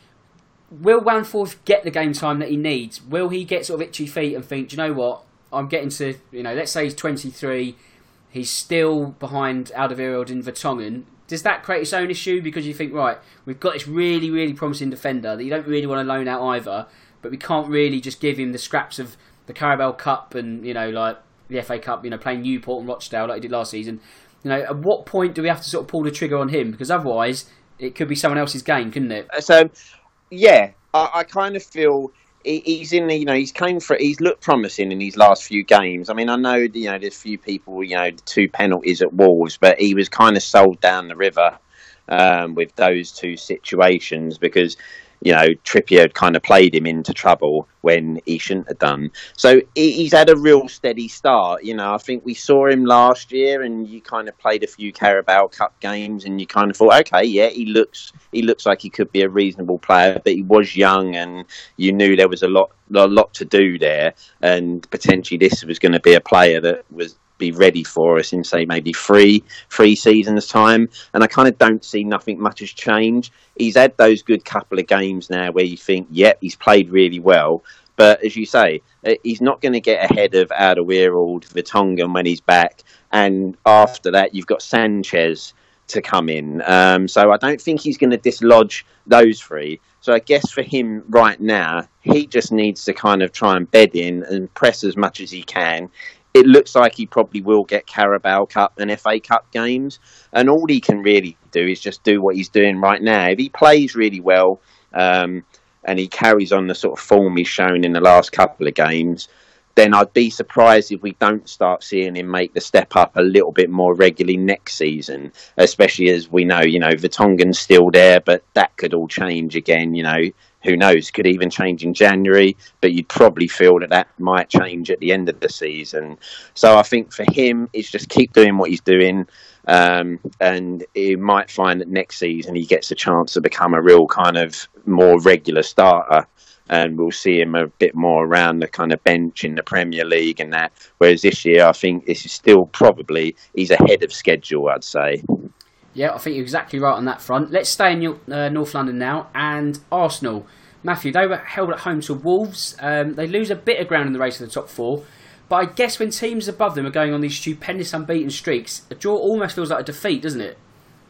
will Juan Foyth get the game time that he needs? Will he get sort of itchy feet and think, do you know what? I'm getting to, you know, let's say he's twenty-three, he's still behind Alderweireld and Vertonghen. Does that create its own issue? Because you think, right, we've got this really, really promising defender that you don't really want to loan out either, but we can't really just give him the scraps of the Carabao Cup and, you know, like the F A Cup, you know, playing Newport and Rochdale like he did last season. You know, at what point do we have to sort of pull the trigger on him? Because otherwise, it could be someone else's game, couldn't it? So, yeah, I, I kind of feel he's in the, you know, he's came for, he's looked promising in these last few games. I mean, I know, you know, there's a few people, you know, the two penalties at Wolves, but he was kind of sold down the river um, with those two situations, because, you know, Trippier had kind of played him into trouble when he shouldn't have done. So he's had a real steady start. You know, I think we saw him last year, and you kind of played a few Carabao Cup games, and you kind of thought, okay, yeah, he looks he looks like he could be a reasonable player, but he was young, and you knew there was a lot a lot to do there, and potentially this was going to be a player that was be ready for us in, say, maybe three three seasons time. And I kind of don't see nothing much has changed. He's had those good couple of games now where you think, yep, he's played really well, but as you say, he's not going to get ahead of Alderweireld, Vertonghen when he's back, and after that you've got Sanchez to come in, um, so I don't think he's going to dislodge those three. So I guess for him right now, he just needs to kind of try and bed in and press as much as he can. It looks like he probably will get Carabao Cup and F A Cup games, and all he can really do is just do what he's doing right now. If he plays really well um, and he carries on the sort of form he's shown in the last couple of games, then I'd be surprised if we don't start seeing him make the step up a little bit more regularly next season, especially as we know, you know, Vertonghen's still there, but that could all change again, you know. Who knows, could even change in January, but you'd probably feel that that might change at the end of the season. So I think for him, it's just keep doing what he's doing, um, and he might find that next season he gets a chance to become a real kind of more regular starter, and we'll see him a bit more around the kind of bench in the Premier League and that. Whereas this year, I think this is still probably, he's ahead of schedule, I'd say. Yeah, I think you're exactly right on that front. Let's stay in uh, North London now, and Arsenal. Matthew, they were held at home to Wolves. Um, they lose a bit of ground in the race for the top four, but I guess when teams above them are going on these stupendous unbeaten streaks, a draw almost feels like a defeat, doesn't it?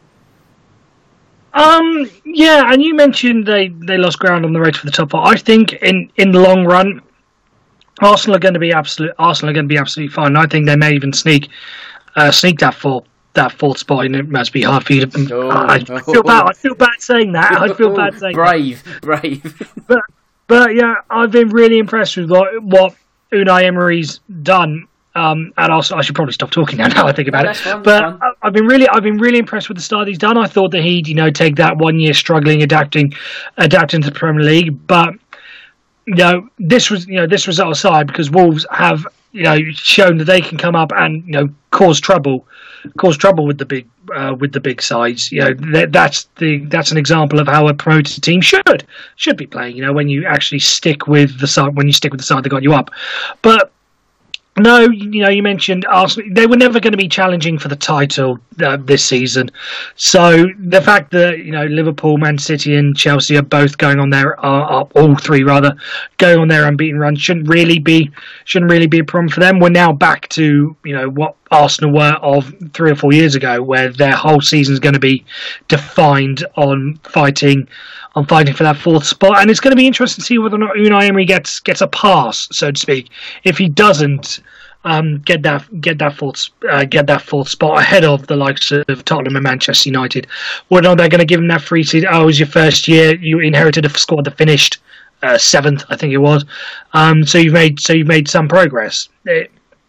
Um, yeah, and you mentioned they, they lost ground on the race for the top four. I think in, in the long run, Arsenal are going to be absolute. Arsenal are going to be absolutely fine. I think they may even sneak uh, sneak that fourth that fourth spot, and it must be hard for you to. Oh, I feel bad. I feel bad saying that. I feel bad saying brave, that. brave, brave. But but yeah, I've been really impressed with what, what Unai Emery's done. Um, and also, I should probably stop talking now. Now I think about no, it. Fun, but I, I've been really, I've been really impressed with the start he's done. I thought that he'd, you know, take that one year struggling, adapting, adapting to the Premier League. But you know, this was, you know, this result aside, because Wolves have, you know, shown that they can come up and, you know, cause trouble, cause trouble with the big, uh, with the big sides. You know, that, that's the that's an example of how a promoted team should should be playing. You know, when you actually stick with the side, when you stick with the side that got you up. But no, you know, you mentioned Arsenal. They were never going to be challenging for the title uh, this season. So the fact that, you know, Liverpool, Man City and Chelsea are both going on their, are, are all three rather, going on their unbeaten run shouldn't really be shouldn't really be a problem for them. We're now back to, you know, what Arsenal were of three or four years ago, where their whole season is going to be defined on fighting on fighting for that fourth spot. And it's going to be interesting to see whether or not Unai Emery gets gets a pass, so to speak. If he doesn't um, get that get that fourth uh, get that fourth spot ahead of the likes of Tottenham and Manchester United, whether or not they're going to give him that free seat. Oh, it was your first year, you inherited a squad that finished uh, seventh, I think it was. Um, so you've made so you've made some progress. It,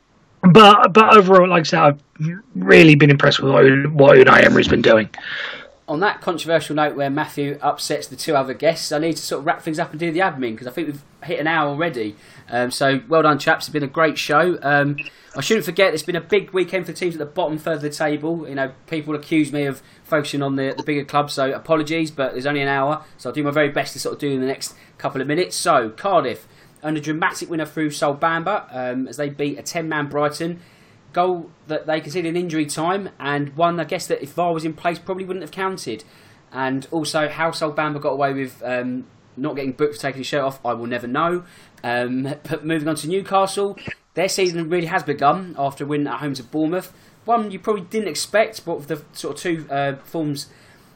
but but overall, like I said, I've really been impressed with what, what Unai Emery's been doing. On that controversial note where Matthew upsets the two other guests, I need to sort of wrap things up and do the admin, because I think we've hit an hour already. Um, so well done, chaps. It's been a great show. Um, I shouldn't forget, it's been a big weekend for teams at the bottom third of the table. You know, people accuse me of focusing on the, the bigger clubs, so apologies, but there's only an hour, so I'll do my very best to sort of do in the next couple of minutes. So, Cardiff, and a dramatic winner through Sol Bamba um, as they beat a ten-man Brighton. Goal that they conceded in injury time, and one I guess that if V A R was in place probably wouldn't have counted. And also how Sol Bamba got away with um, not getting booked for taking his shirt off, I will never know. Um, but moving on to Newcastle, their season really has begun after a win at home to Bournemouth. One you probably didn't expect, but with the sort of two uh, forms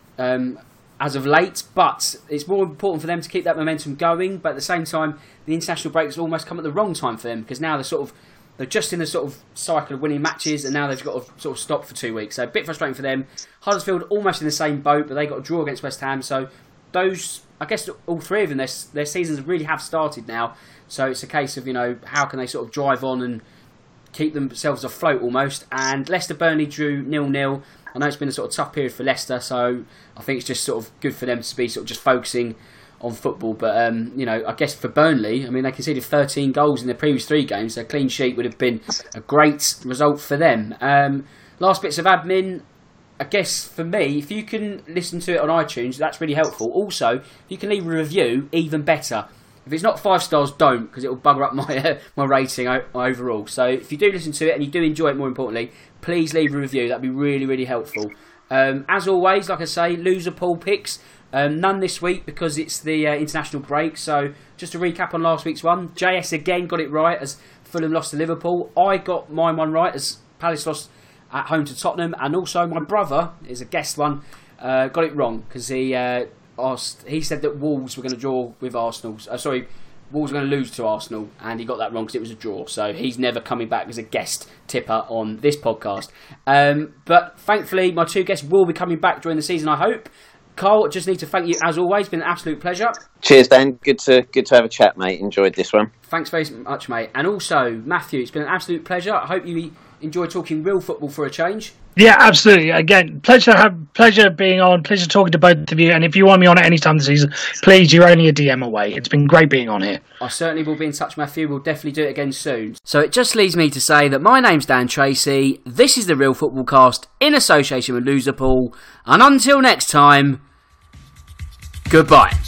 um, as of late. But it's more important for them to keep that momentum going. But at the same time, the international break has almost come at the wrong time for them, because now they're sort of They're just in the sort of cycle of winning matches, and now they've got to sort of stop for two weeks. So a bit frustrating for them. Huddersfield almost in the same boat, but they got a draw against West Ham. So those, I guess, all three of them, their their seasons really have started now. So it's a case of, you know, how can they sort of drive on and keep themselves afloat almost. And Leicester Burnley drew nil nil. I know it's been a sort of tough period for Leicester, so I think it's just sort of good for them to be sort of just focusing on football. But um, you know, I guess for Burnley, I mean, they conceded thirteen goals in their previous three games, so a clean sheet would have been a great result for them. Um, last bits of admin, I guess for me, if you can listen to it on iTunes, that's really helpful. Also, if you can leave a review, even better. If it's not five stars, don't, because it will bugger up my uh, my rating o- overall. So if you do listen to it and you do enjoy it, more importantly, please leave a review. That'd be really, really helpful. Um, as always, like I say, loser pool picks. Um, none this week because it's the uh, international break. So just to recap on last week's one, J S again got it right as Fulham lost to Liverpool. I got mine one right as Palace lost at home to Tottenham, and also my brother is a guest one uh, got it wrong because he uh, asked. He said that Wolves were going to draw with Arsenal. Uh, sorry, Wolves were going to lose to Arsenal, and he got that wrong because it was a draw. So he's never coming back as a guest tipper on this podcast. Um, but thankfully, my two guests will be coming back during the season, I hope. Carl, just need to thank you as always. It's been an absolute pleasure. Cheers, Dan. Good to good to have a chat, mate. Enjoyed this one. Thanks very much, mate. And also, Matthew, it's been an absolute pleasure. I hope you enjoy talking real football for a change. Yeah, absolutely. Again, pleasure have pleasure being on. Pleasure talking to both of you. And if you want me on at any time this season, please, you're only a D M away. It's been great being on here. I certainly will be in touch, Matthew. We'll definitely do it again soon. So it just leaves me to say that my name's Dan Tracy. This is the Real Football Cast in association with Loserpool. And until next time, goodbye.